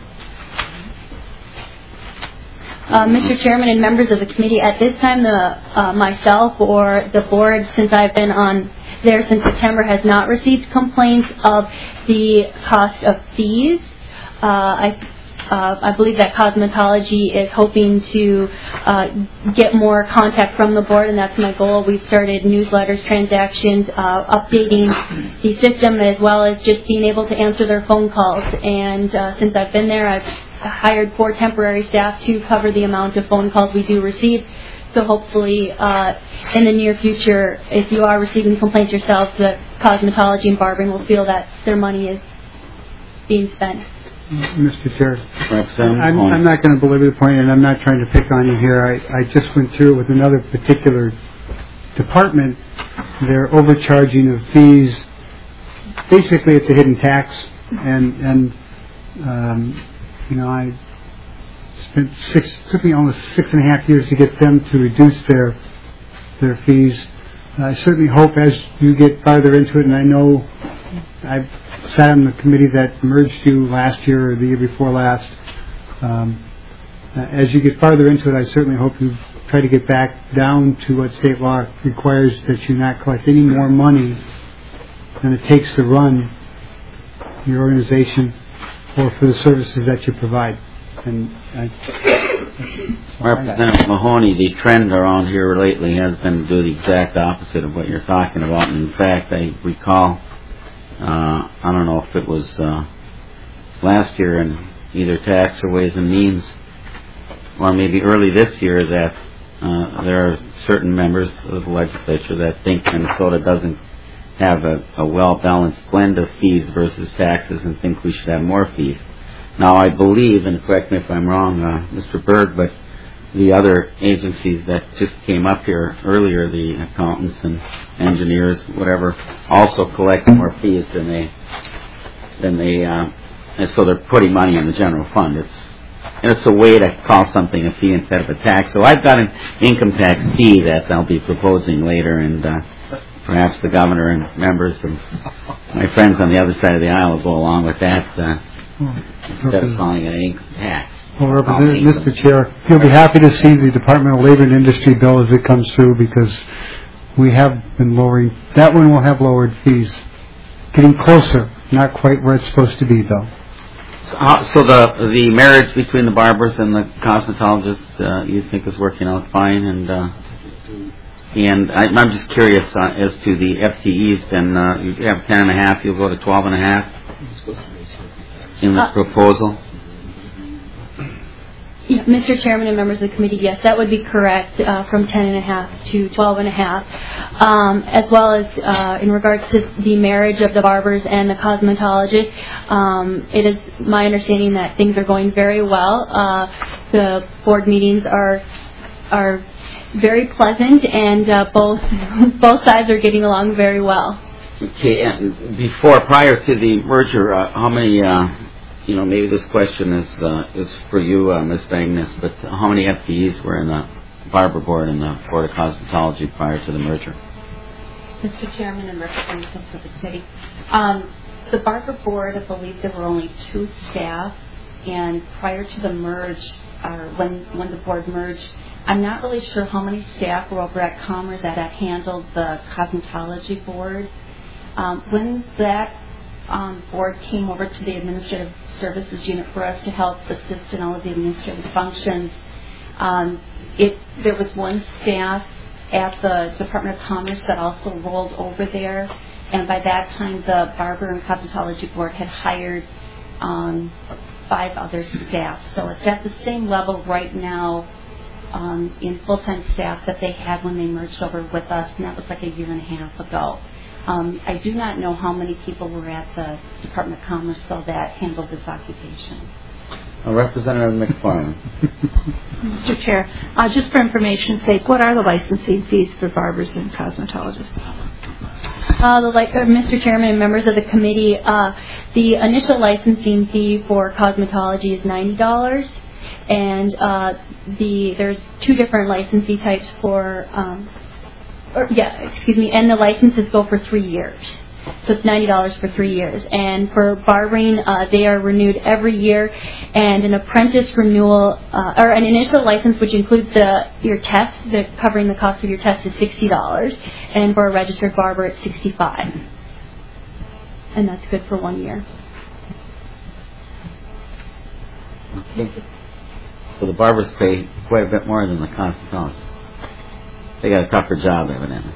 Uh, Mister Chairman and members of the committee, at this time, the uh, myself or the board, since I've been on there since September, has not received complaints of the cost of fees. Uh, I, uh, I believe that cosmetology is hoping to uh, get more contact from the board, and that's my goal. We've started newsletters, transactions, uh, updating the system, as well as just being able to answer their phone calls. And uh, since I've been there, I've hired four temporary staff to cover the amount of phone calls we do receive. So hopefully, uh, in the near future, if you are receiving complaints yourselves, that cosmetology and barbering will feel that their money is being spent. Mister Chair, Representative I'm, Mahoney. I'm not going to belabor the point, and I'm not trying to pick on you here. I, I just went through it with another particular department. They're overcharging of fees. Basically, it's a hidden tax, and and um, you know, I spent six, took me almost six and a half years to get them to reduce their their fees. I certainly hope as you get farther into it, and I know I've sat on the committee that merged you last year or the year before last. Um, as you get farther into it, I certainly hope you try to get back down to what state law requires, that you not collect any more money than it takes to run your organization or for the services that you provide. And I, Representative Mahoney, the trend around here lately has been to do the exact opposite of what you're talking about. And in fact, I recall, uh, I don't know if it was uh, last year in either Tax or Ways and Means, or maybe early this year, that uh, there are certain members of the legislature that think Minnesota doesn't have a, a well-balanced blend of fees versus taxes and think we should have more fees. Now, I believe, and correct me if I'm wrong, uh, Mister Berg, but the other agencies that just came up here earlier, the accountants and engineers, whatever, also collect more fees than they, than they, uh, and so they're putting money in the general fund. It's, and it's a way to call something a fee instead of a tax. So I've got an income tax fee that I'll be proposing later, and uh, perhaps the governor and members of my friends on the other side of the aisle will go along with that. Uh, Instead of calling it an income tax. Well, Representative, Mister Chair, you'll be happy to see the Department of Labor and Industry bill as it comes through, because we have been lowering, that one will have lowered fees. Getting closer, not quite where it's supposed to be, though. So, uh, so the the marriage between the barbers and the cosmetologists, uh, you think is working out fine, and uh, and I, I'm just curious uh, as to the F T Es. Then uh, you have ten and a half, you'll go to twelve and a half in the Uh, proposal. Yeah, Mister Chairman and members of the committee, yes, that would be correct, uh, from ten and a half to twelve and a half, um, as well as uh, in regards to the marriage of the barbers and the cosmetologists. Um, it is my understanding that things are going very well. Uh, the board meetings are are very pleasant, and uh, both both sides are getting along very well. Okay, and before, prior to the merger, uh, how many? Uh, You know, maybe this question is uh, is for you, uh, Miz Agnes, but how many F T Es were in the Barber Board and the Board of Cosmetology prior to the merger? Mister Chairman and representatives of the committee, um, the Barber Board, I believe there were only two staff, and prior to the merge, or when when the board merged, I'm not really sure how many staff were over at Commerce that had handled the Cosmetology Board. Um, when that um, board came over to the Administrative Services Unit for us to help assist in all of the administrative functions, um, it there was one staff at the Department of Commerce that also rolled over there, and by that time the Barber and Cosmetology Board had hired um, five other staff. So it's at the same level right now um, in full-time staff that they had when they merged over with us, and that was like a year and a half ago. Um, I do not know how many people were at the Department of Commerce, though, that handled this occupation. Uh, Representative McFarland. Mister Chair, uh, just for information's sake, what are the licensing fees for barbers and cosmetologists? Uh, the, like, uh, Mister Chairman and members of the committee, uh, the initial licensing fee for cosmetology is ninety dollars, and uh, the there's two different licensing types for. Um, Or, yeah, excuse me, and the licenses go for three years. So it's ninety dollars for three years. And for barbering, uh, they are renewed every year. And an apprentice renewal, uh, or an initial license, which includes the your test, the covering the cost of your test, is sixty dollars. And for a registered barber, it's sixty-five dollars. And that's good for one year. Okay. So the barbers pay quite a bit more than the cosmetologists. They got a tougher job, evidently.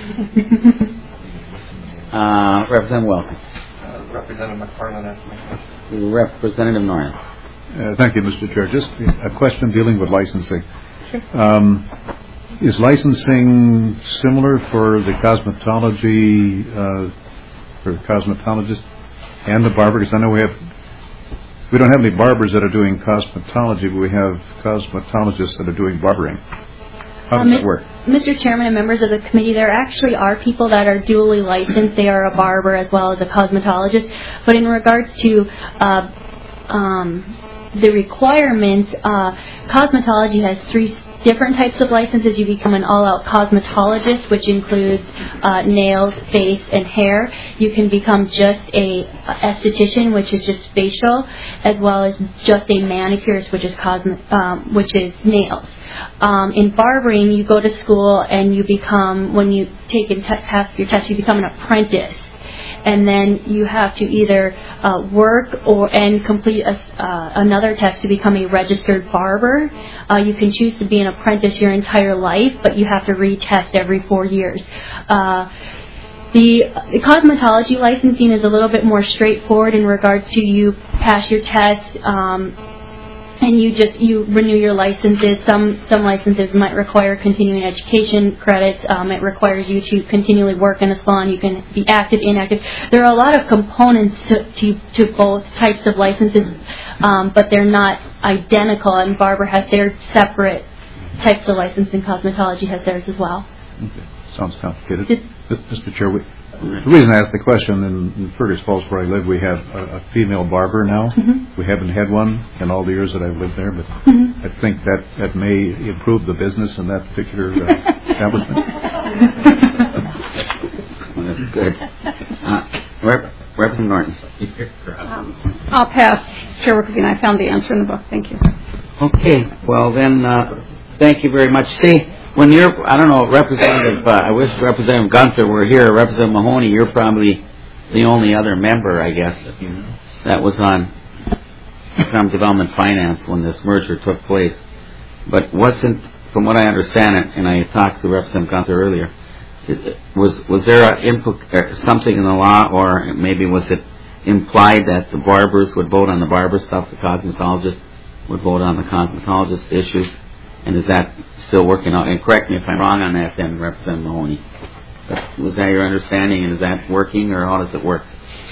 uh, Representative Welken. Uh, Representative McFarland asked my question. Representative Norris. Uh, thank you, Mister Chair. Just a question dealing with licensing. Sure. Um, is licensing similar for the cosmetology, uh, for the cosmetologist and the barber? Because I know we have, we don't have any barbers that are doing cosmetology, but we have cosmetologists that are doing barbering. How does Um, it work? Mister Chairman and members of the committee, there actually are people that are duly licensed. They are a barber as well as a cosmetologist. But in regards to uh, um, the requirements, uh, cosmetology has three different types of licenses. You become an all-out cosmetologist, which includes uh, nails, face, and hair. You can become just a esthetician, which is just facial, as well as just a manicurist, which is cosmet, um, which is nails. Um, in barbering, you go to school and you become, when you take and t- pass your test, you become an apprentice. And then you have to either uh, work or and complete a, uh, another test to become a registered barber. Uh, you can choose to be an apprentice your entire life, but you have to retest every four years. Uh, the, the cosmetology licensing is a little bit more straightforward in regards to you pass your test. Um, And you just you renew your licenses. Some some licenses might require continuing education credits. Um, it requires you to continually work in a salon. You can be active, inactive. There are a lot of components to to, to both types of licenses, um, but they're not identical. And Barber has their separate types of license, and cosmetology has theirs as well. Okay. Sounds complicated. Did, Mister Chair, we, the reason I asked the question, in, in Fergus Falls, where I live, we have a, a female barber now. Mm-hmm. We haven't had one in all the years that I've lived there, but mm-hmm. I think that, that may improve the business in that particular uh, establishment. Well, that's good. Uh, Rep- Representative Norton. Um, I'll pass. Chair Rickaby, and I found the answer in the book. Thank you. Okay, well then, uh, thank you very much. See, when you're, I don't know, Representative, uh, I wish Representative Gunther were here, Representative Mahoney, you're probably the only other member, I guess, that was on Economic Development Finance when this merger took place. But wasn't, from what I understand it, and I talked to Representative Gunther earlier, it, was was there a impl- uh, something in the law, or maybe was it implied that the barbers would vote on the barber stuff, the cosmetologists would vote on the cosmetologist issues, and is that still working out? And correct me if I'm wrong on that then, Representative Mahoney. But was that your understanding, and is that working, or how does it work?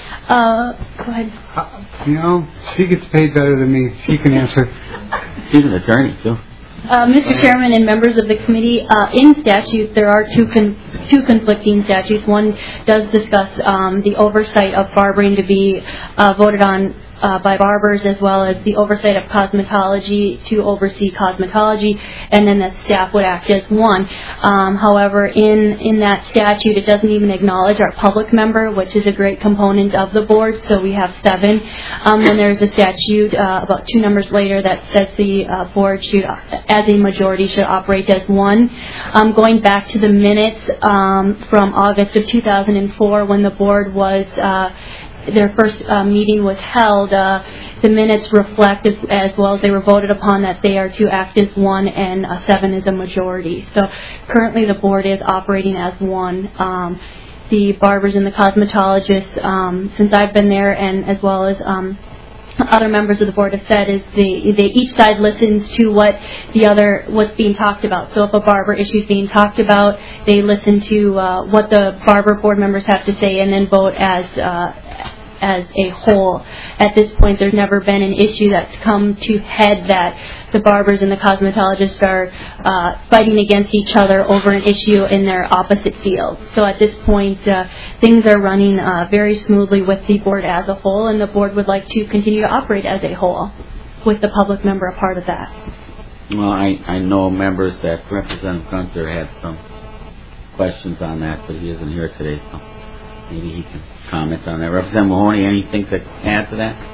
Uh, go ahead. You know, she gets paid better than me. She can answer. She's an attorney, too. Uh, Mister Chairman and members of the committee, uh, in statute there are two con- two conflicting statutes. One does discuss um, the oversight of barbering to be uh, voted on uh, by barbers, as well as the oversight of cosmetology to oversee cosmetology, and then that staff would act as one. Um, however, in, in that statute, it doesn't even acknowledge our public member, which is a great component of the board, so we have seven. Um, then there's a statute uh, about two numbers later that says the uh, board should, as a majority, should operate as one. Um, going back to the minutes um, from August of two thousand four, when the board was uh, their first uh, meeting was held, uh, the minutes reflect, as, as well as they were voted upon, that they are to act as one, and uh, seven is a majority. So currently the board is operating as one. Um, the barbers and the cosmetologists, um, since I've been there, and as well as um, other members of the board have said, is they, they each side listens to what the other, what's being talked about. So if a barber issue is being talked about, they listen to uh, what the barber board members have to say, and then vote as uh, as a whole. At this point, there's never been an issue that's come to head that the barbers and the cosmetologists are uh, fighting against each other over an issue in their opposite fields. So at this point, uh, things are running uh, very smoothly with the board as a whole, and the board would like to continue to operate as a whole, with the public member a part of that. Well, I, I know members that Representative Gunther had some questions on that, but he isn't here today, so maybe he can comment on that. Representative Mahoney, anything to add to that?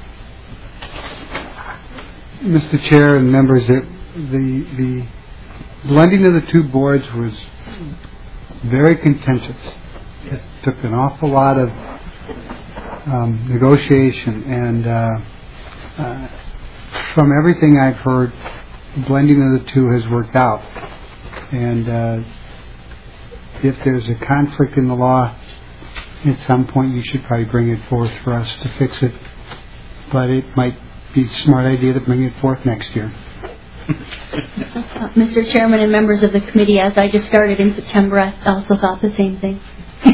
Mister Chair and members, it, the the blending of the two boards was very contentious. It took an awful lot of um, negotiation, and uh, uh, from everything I've heard, blending of the two has worked out. And uh, if there's a conflict in the law, at some point you should probably bring it forth for us to fix it. But it might be a smart idea to bring it forth next year. Uh, Mister Chairman and members of the committee, as I just started in September, I also thought the same thing.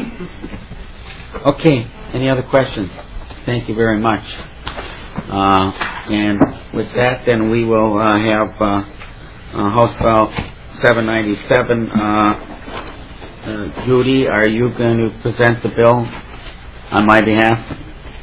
Okay. Any other questions? Thank you very much. Uh, and with that, then we will uh, have uh, uh, House File seven ninety-seven. Uh, uh, Judy, are you going to present the bill on my behalf?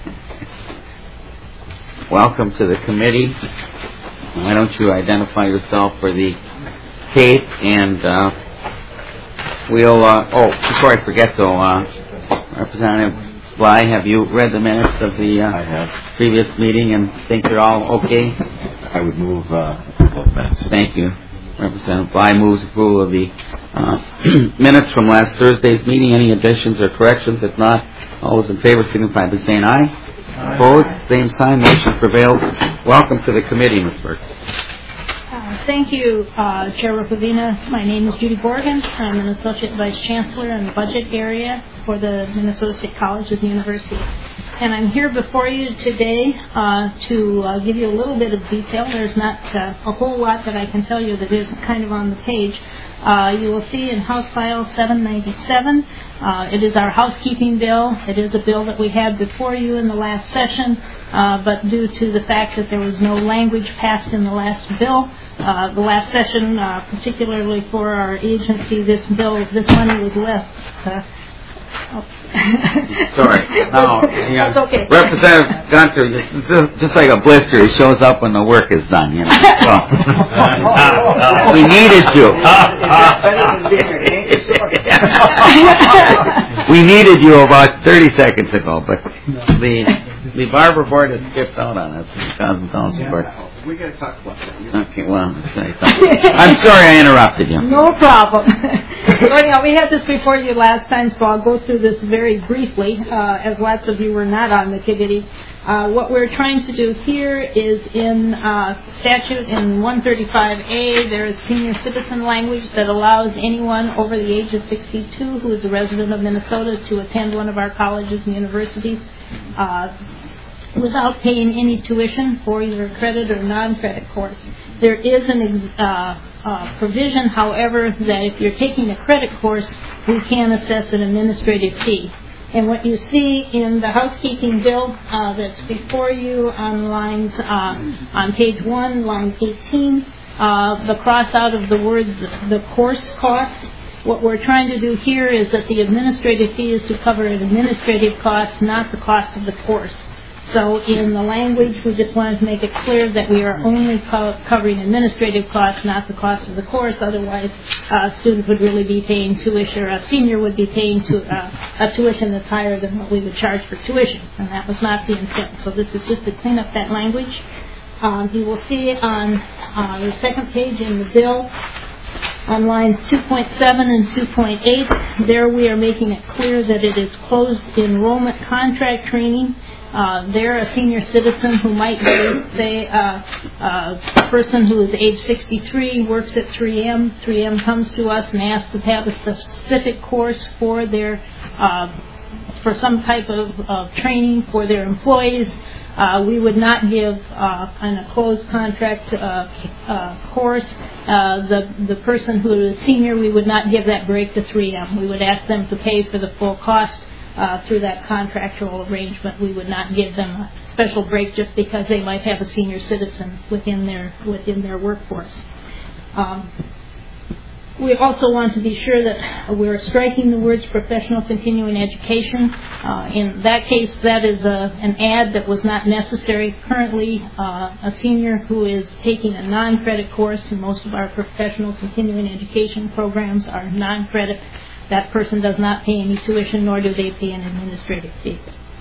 Welcome to the committee. Why don't you identify yourself for the tape, and uh, we'll, uh, oh, before I forget though, uh, Representative Bly, have you read the minutes of the uh, I have. previous meeting and think they're all okay? I would move uh, approval of minutes. Thank you. Representative Bly moves approval of the uh, minutes from last Thursday's meeting. Any additions or corrections? If not, all those in favor signify by saying aye. Aye. Opposed? Same sign. Motion prevails. Welcome to the committee, Miz Burke. Uh, thank you, uh, Chair Rukavina. My name is Judy Borgen. I'm an Associate Vice Chancellor in the budget area for the Minnesota State Colleges and University. And I'm here before you today uh, to uh, give you a little bit of detail. There's not uh, a whole lot that I can tell you that is kind of on the page. Uh, you will see in House File seven ninety-seven, uh, it is our housekeeping bill. It is a bill that we had before you in the last session, uh, but due to the fact that there was no language passed in the last bill, uh, the last session, uh, particularly for our agency, this bill, this money was left. Uh, oh. Sorry. No, yeah. That's okay. Representative Gunther, just, just like a blister, he shows up when the work is done, you know. So. We needed you. We needed you about thirty seconds ago, but the the barber board has skipped out on us, the cosmetology board. We got to talk about that. Okay, well, I'm sorry I interrupted you. No problem. So anyhow, we had this before you last time, so I'll go through this very briefly, uh, as lots of you were not on the committee. Uh, what we're trying to do here is in uh, statute in one thirty-five A, there is senior citizen language that allows anyone over the age of sixty-two who is a resident of Minnesota to attend one of our colleges and universities uh, without paying any tuition for either a credit or non-credit course. There is an ex- uh, uh, provision, however, that if you're taking a credit course, we can assess an administrative fee. And what you see in the housekeeping bill uh, that's before you on lines uh, on page one, line eighteen, uh, the cross out of the words the course cost. What we're trying to do here is that the administrative fee is to cover an administrative cost, not the cost of the course. So in the language, we just wanted to make it clear that we are only co- covering administrative costs, not the cost of the course. Otherwise, uh, students would really be paying tuition, or a senior would be paying to, uh, a tuition that's higher than what we would charge for tuition. And that was not the intent. So this is just to clean up that language. Um, you will see on uh, the second page in the bill, on lines two point seven and two point eight, there we are making it clear that it is closed enrollment contract training. Uh, they're a senior citizen who might be, say, uh, uh, a person who is age sixty-three, works at three M. three M comes to us and asks to have a specific course for their, uh, for some type of, of training for their employees. Uh, we would not give uh, an a closed contract uh, uh, course. Uh, the the person who is senior, we would not give that break to three M. We would ask them to pay for the full cost uh, through that contractual arrangement. We would not give them a special break just because they might have a senior citizen within their within their workforce. Um, We also want to be sure that we're striking the words professional continuing education. Uh, in that case, that is a, an ad that was not necessary. Currently, uh, a senior who is taking a non-credit course, and most of our professional continuing education programs are non-credit, that person does not pay any tuition, nor do they pay an administrative fee.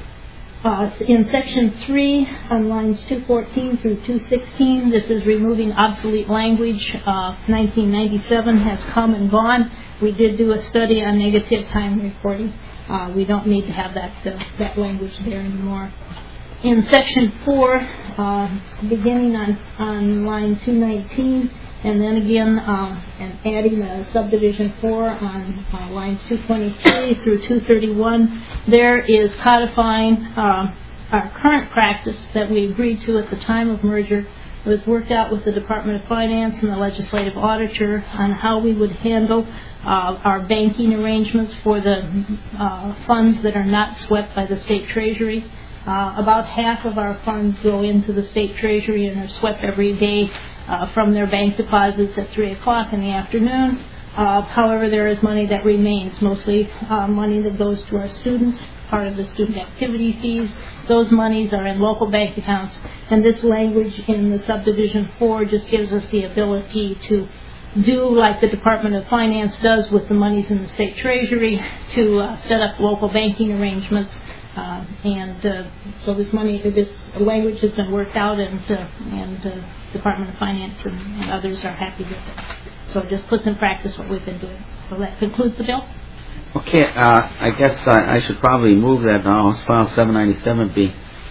Uh, in section three, on lines two fourteen through two sixteen, this is removing obsolete language. Uh, nineteen ninety-seven has come and gone. We did do a study on negative time reporting. Uh, we don't need to have that uh, that language there anymore. In section four, uh, beginning on, on line two nineteen, and then again, uh, and adding a subdivision four on uh, lines two twenty-three through two thirty-one, there is codifying uh, our current practice that we agreed to at the time of merger. It was worked out with the Department of Finance and the Legislative Auditor on how we would handle uh, our banking arrangements for the uh, funds that are not swept by the State Treasury. Uh, about half of our funds go into the State Treasury and are swept every day Uh, from their bank deposits at three o'clock in the afternoon. Uh, however, there is money that remains, mostly uh, money that goes to our students, part of the student activity fees. Those monies are in local bank accounts, and this language in the subdivision four just gives us the ability to do like the Department of Finance does with the monies in the State Treasury to uh, set up local banking arrangements. Uh, and uh, so this money, this language has been worked out, and uh, and uh, Department of Finance and, and others are happy with it. So it just puts in practice what we've been doing. So that concludes the bill. Okay, uh, I guess I, I should probably move that now. House File seven ninety-seven be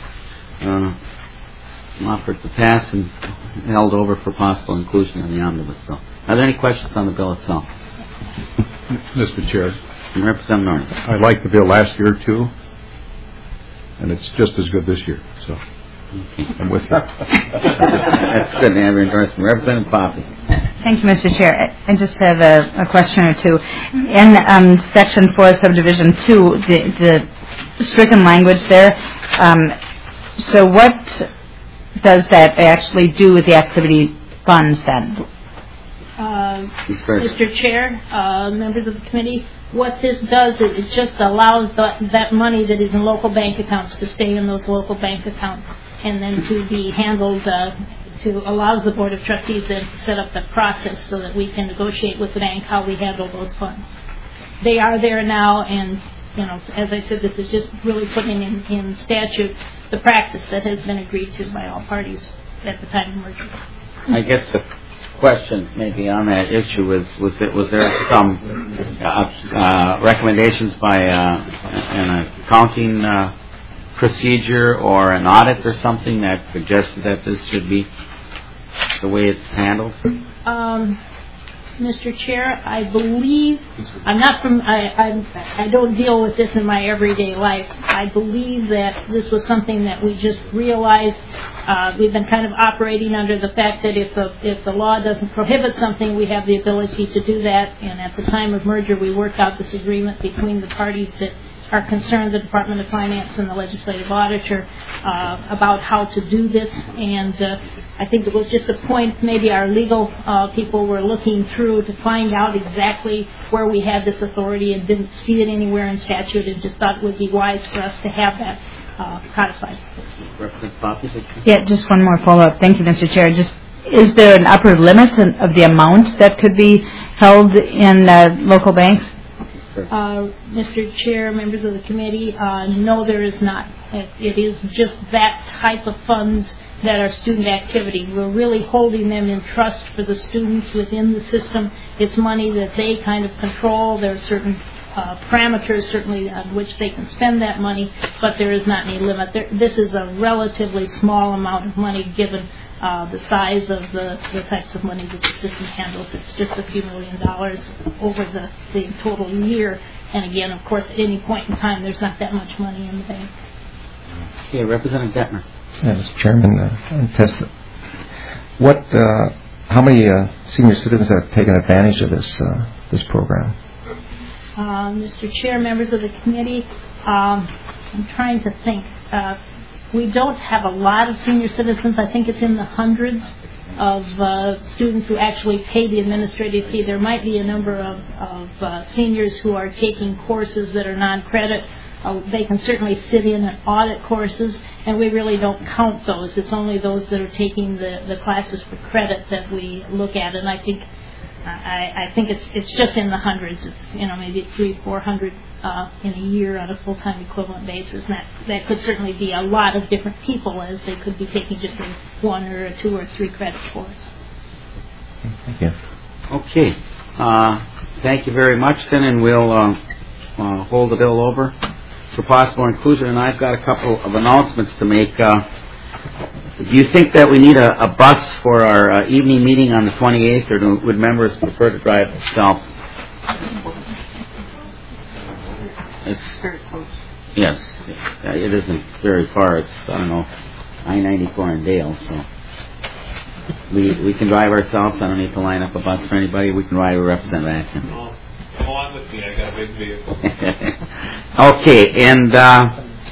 uh, offered to pass and held over for possible inclusion in the omnibus bill. Are there any questions on the bill itself? Mister Chair. Representative Norton. I liked the bill last year, too. And it's just as good this year. So okay. I'm with you. That's good to have your endorsement. Representative Poppy. Thank you, Mister Chair. I just have a, a question or two. In um, Section four, Subdivision two, the, the stricken language there, um, so what does that actually do with the activity funds then? Uh, Mister Chair, uh, members of the committee, what this does is it just allows the, that money that is in local bank accounts to stay in those local bank accounts, and then to be handled, uh, to allows the Board of Trustees then to set up the process so that we can negotiate with the bank how we handle those funds. They are there now, and you know, as I said, this is just really putting in, in statute the practice that has been agreed to by all parties at the time of merger. I guess the question maybe on that issue was was that was there some uh, uh, recommendations by uh, an accounting uh, procedure or an audit or something that suggested that this should be the way it's handled? Um, Mister Chair, I believe, I'm not from, I, I, I don't deal with this in my everyday life. I believe that this was something that we just realized. Uh, we've been kind of operating under the fact that if the, if the law doesn't prohibit something, we have the ability to do that. And at the time of merger, we worked out this agreement between the parties that are concerned, the Department of Finance and the legislative auditor, uh, about how to do this. And uh, I think it was just a point maybe our legal uh, people were looking through to find out exactly where we had this authority and didn't see it anywhere in statute and just thought it would be wise for us to have that uh, codified. Yeah, just one more follow-up. Thank you, Mister Chair. Just, is there an upper limit of the amount that could be held in uh, local banks? Uh, Mister Chair, members of the committee, uh, no, there is not. It, it is just that type of funds that are student activity. We're really holding them in trust for the students within the system. It's money that they kind of control. There are certain uh, parameters, certainly, on which they can spend that money, but there is not any limit. There, this is a relatively small amount of money given Uh, the size of the, the types of money that the system handles. It's just a few million dollars over the, the total year. And again, of course, at any point in time, there's not that much money in the bank. Yeah, Representative Detmer. Yeah, Mister Chairman, uh, test what, uh, how many uh, senior citizens have taken advantage of this uh, this program? Uh, Mister Chair, members of the committee, um, I'm trying to think. Uh, We don't have a lot of senior citizens. I think it's in the hundreds of uh, students who actually pay the administrative fee. There might be a number of, of uh, seniors who are taking courses that are non-credit. Uh, they can certainly sit in and audit courses, and we really don't count those. It's only those that are taking the, the classes for credit that we look at, and I think I, I think it's it's just in the hundreds. It's, you know, maybe three, four hundred uh, in a year on a full-time equivalent basis. And that that could certainly be a lot of different people, as they could be taking just a one or a two or three credit course. Thank you. Okay. Uh, thank you very much, then, and we'll uh, uh, hold the bill over for possible inclusion. And I've got a couple of announcements to make. Uh, Do you think that we need a, a bus for our uh, evening meeting on the twenty-eighth, or do, would members prefer to drive themselves? It's very close. Yes, it isn't very far. It's, I don't know, I ninety-four in Dale, so we we can drive ourselves. I don't need to line up a bus for anybody. We can ride with Representative Atkins. Oh, go on with me. I got a big vehicle. Okay, and uh,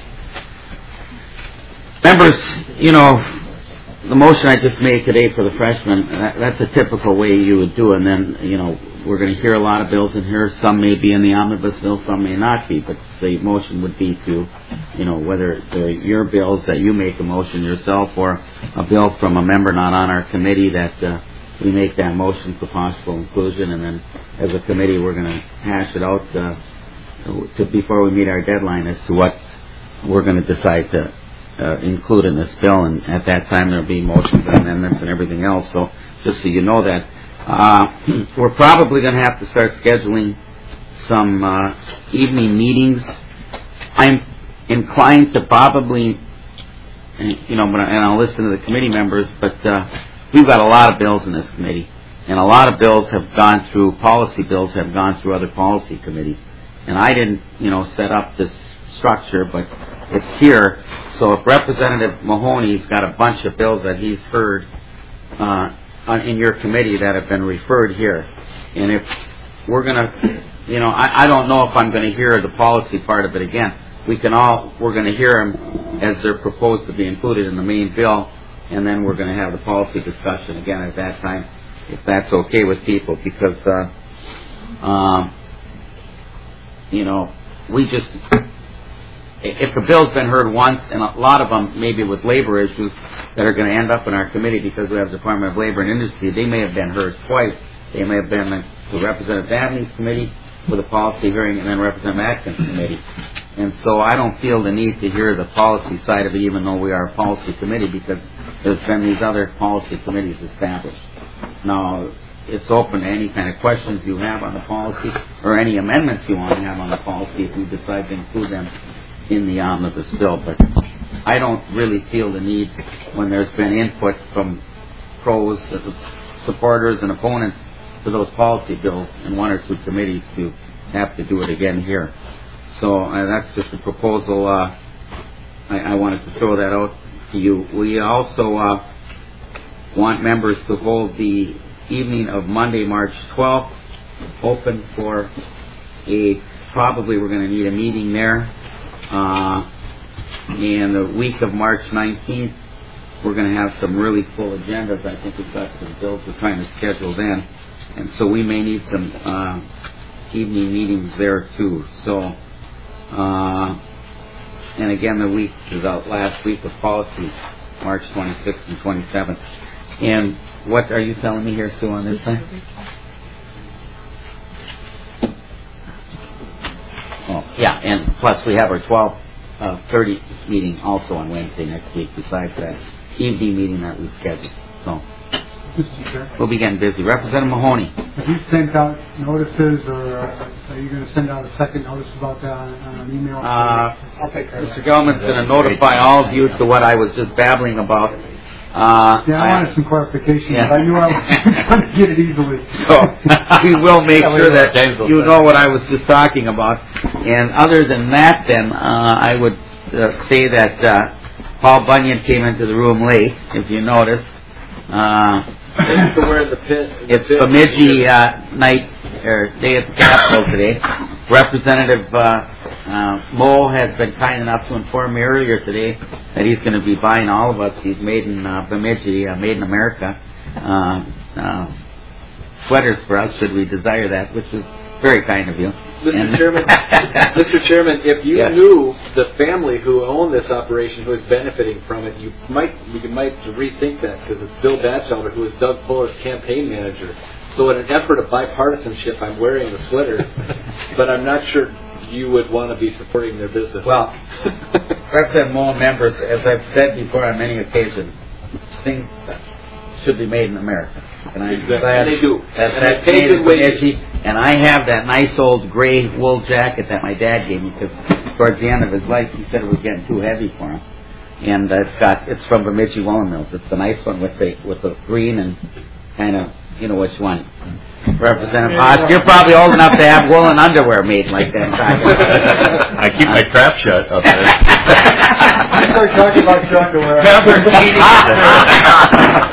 members, you know, the motion I just made today for the freshmen, that, that's a typical way you would do it. And then, you know, we're going to hear a lot of bills in here. Some may be in the omnibus bill, some may not be. But the motion would be to, you know, whether they're your bills that you make a motion yourself, or a bill from a member not on our committee, that uh, we make that motion for possible inclusion. And then as a committee, we're going to hash it out uh, to, before we meet our deadline as to what we're going to decide to Uh, include in this bill, and at that time there'll be motions and amendments and everything else. So just so you know that, uh, we're probably going to have to start scheduling some uh, evening meetings. I'm inclined to probably, you know, and I'll listen to the committee members, but uh, we've got a lot of bills in this committee, and a lot of bills have gone through, policy bills have gone through other policy committees, and I didn't, you know, set up this structure, but it's here. So if Representative Mahoney's got a bunch of bills that he's heard uh, on, in your committee that have been referred here, and if we're going to, you know, I, I don't know if I'm going to hear the policy part of it again. We can all, we're going to hear them as they're proposed to be included in the main bill, and then we're going to have the policy discussion again at that time, if that's okay with people, because, uh, um, you know, we just... If the bill's been heard once, and a lot of them maybe with labor issues that are going to end up in our committee because we have the Department of Labor and Industry, they may have been heard twice. They may have been to Representative Dabney's committee for the policy hearing, and then Representative Atkins' committee. And so I don't feel the need to hear the policy side of it, even though we are a policy committee, because there's been these other policy committees established. Now, it's open to any kind of questions you have on the policy or any amendments you want to have on the policy if you decide to include them in the omnibus bill. But I don't really feel the need when there's been input from pros, supporters, and opponents to those policy bills in one or two committees to have to do it again here. So uh, that's just a proposal. Uh, I, I wanted to throw that out to you. We also uh, want members to hold the evening of Monday, March twelfth, open for a, probably we're going to need a meeting there. Uh, and the week of March nineteenth, we're going to have some really full agendas. I think we've got some bills we're trying to schedule then. And so we may need some uh, evening meetings there too. So, uh, and again, the week is out last week of policy, March twenty-sixth and twenty-seventh. And what are you telling me here, Sue, on this thing? Oh, yeah, and plus we have our twelve thirty meeting also on Wednesday next week besides that evening meeting that we scheduled. So we'll be getting busy. Representative Mahoney. Have you sent out notices, or uh, are you going to send out a second notice about that on, on an email? Uh, Mister Gelman's going to notify all of you to what I was just babbling about. Uh, yeah, I, I wanted some clarification. Yeah. I knew I was going to get it easily. So we will make sure that you know what I was just talking about. And other than that, then uh, I would uh, say that uh, Paul Bunyan came into the room late, if you noticed. Uh, Thanks for wearing the pin. It's Bemidji uh, night or day at the Capitol today. Representative uh, uh, Moe has been kind enough to inform me earlier today that he's going to be buying all of us. He's made in uh, Bemidji, uh, made in America, uh, uh, sweaters for us should we desire that, which was very kind of you. Mister And Chairman, Mister Chairman, if you yes. knew the family who owned this operation who is benefiting from it, you might you might rethink that, because it's Bill Batchelder, who is Doug Fuller's campaign manager. So in an effort of bipartisanship, I'm wearing the sweater, but I'm not sure you would want to be supporting their business. Well, Representative Moe, members, as I've said before on many occasions, things should be made in America. And I'm exactly. glad and they do. That, and that's they pay made good in wages. Bemidji. And I have that nice old gray wool jacket that my dad gave me, because towards the end of his life he said it was getting too heavy for him. And uh, it's got it's from Bemidji Woolen Mills. It's the nice one with the with the green and kind of, you know which one. Representative Haas, you're probably old enough to have woolen underwear made like that. I keep my trap shut up there. I start talking about your underwear.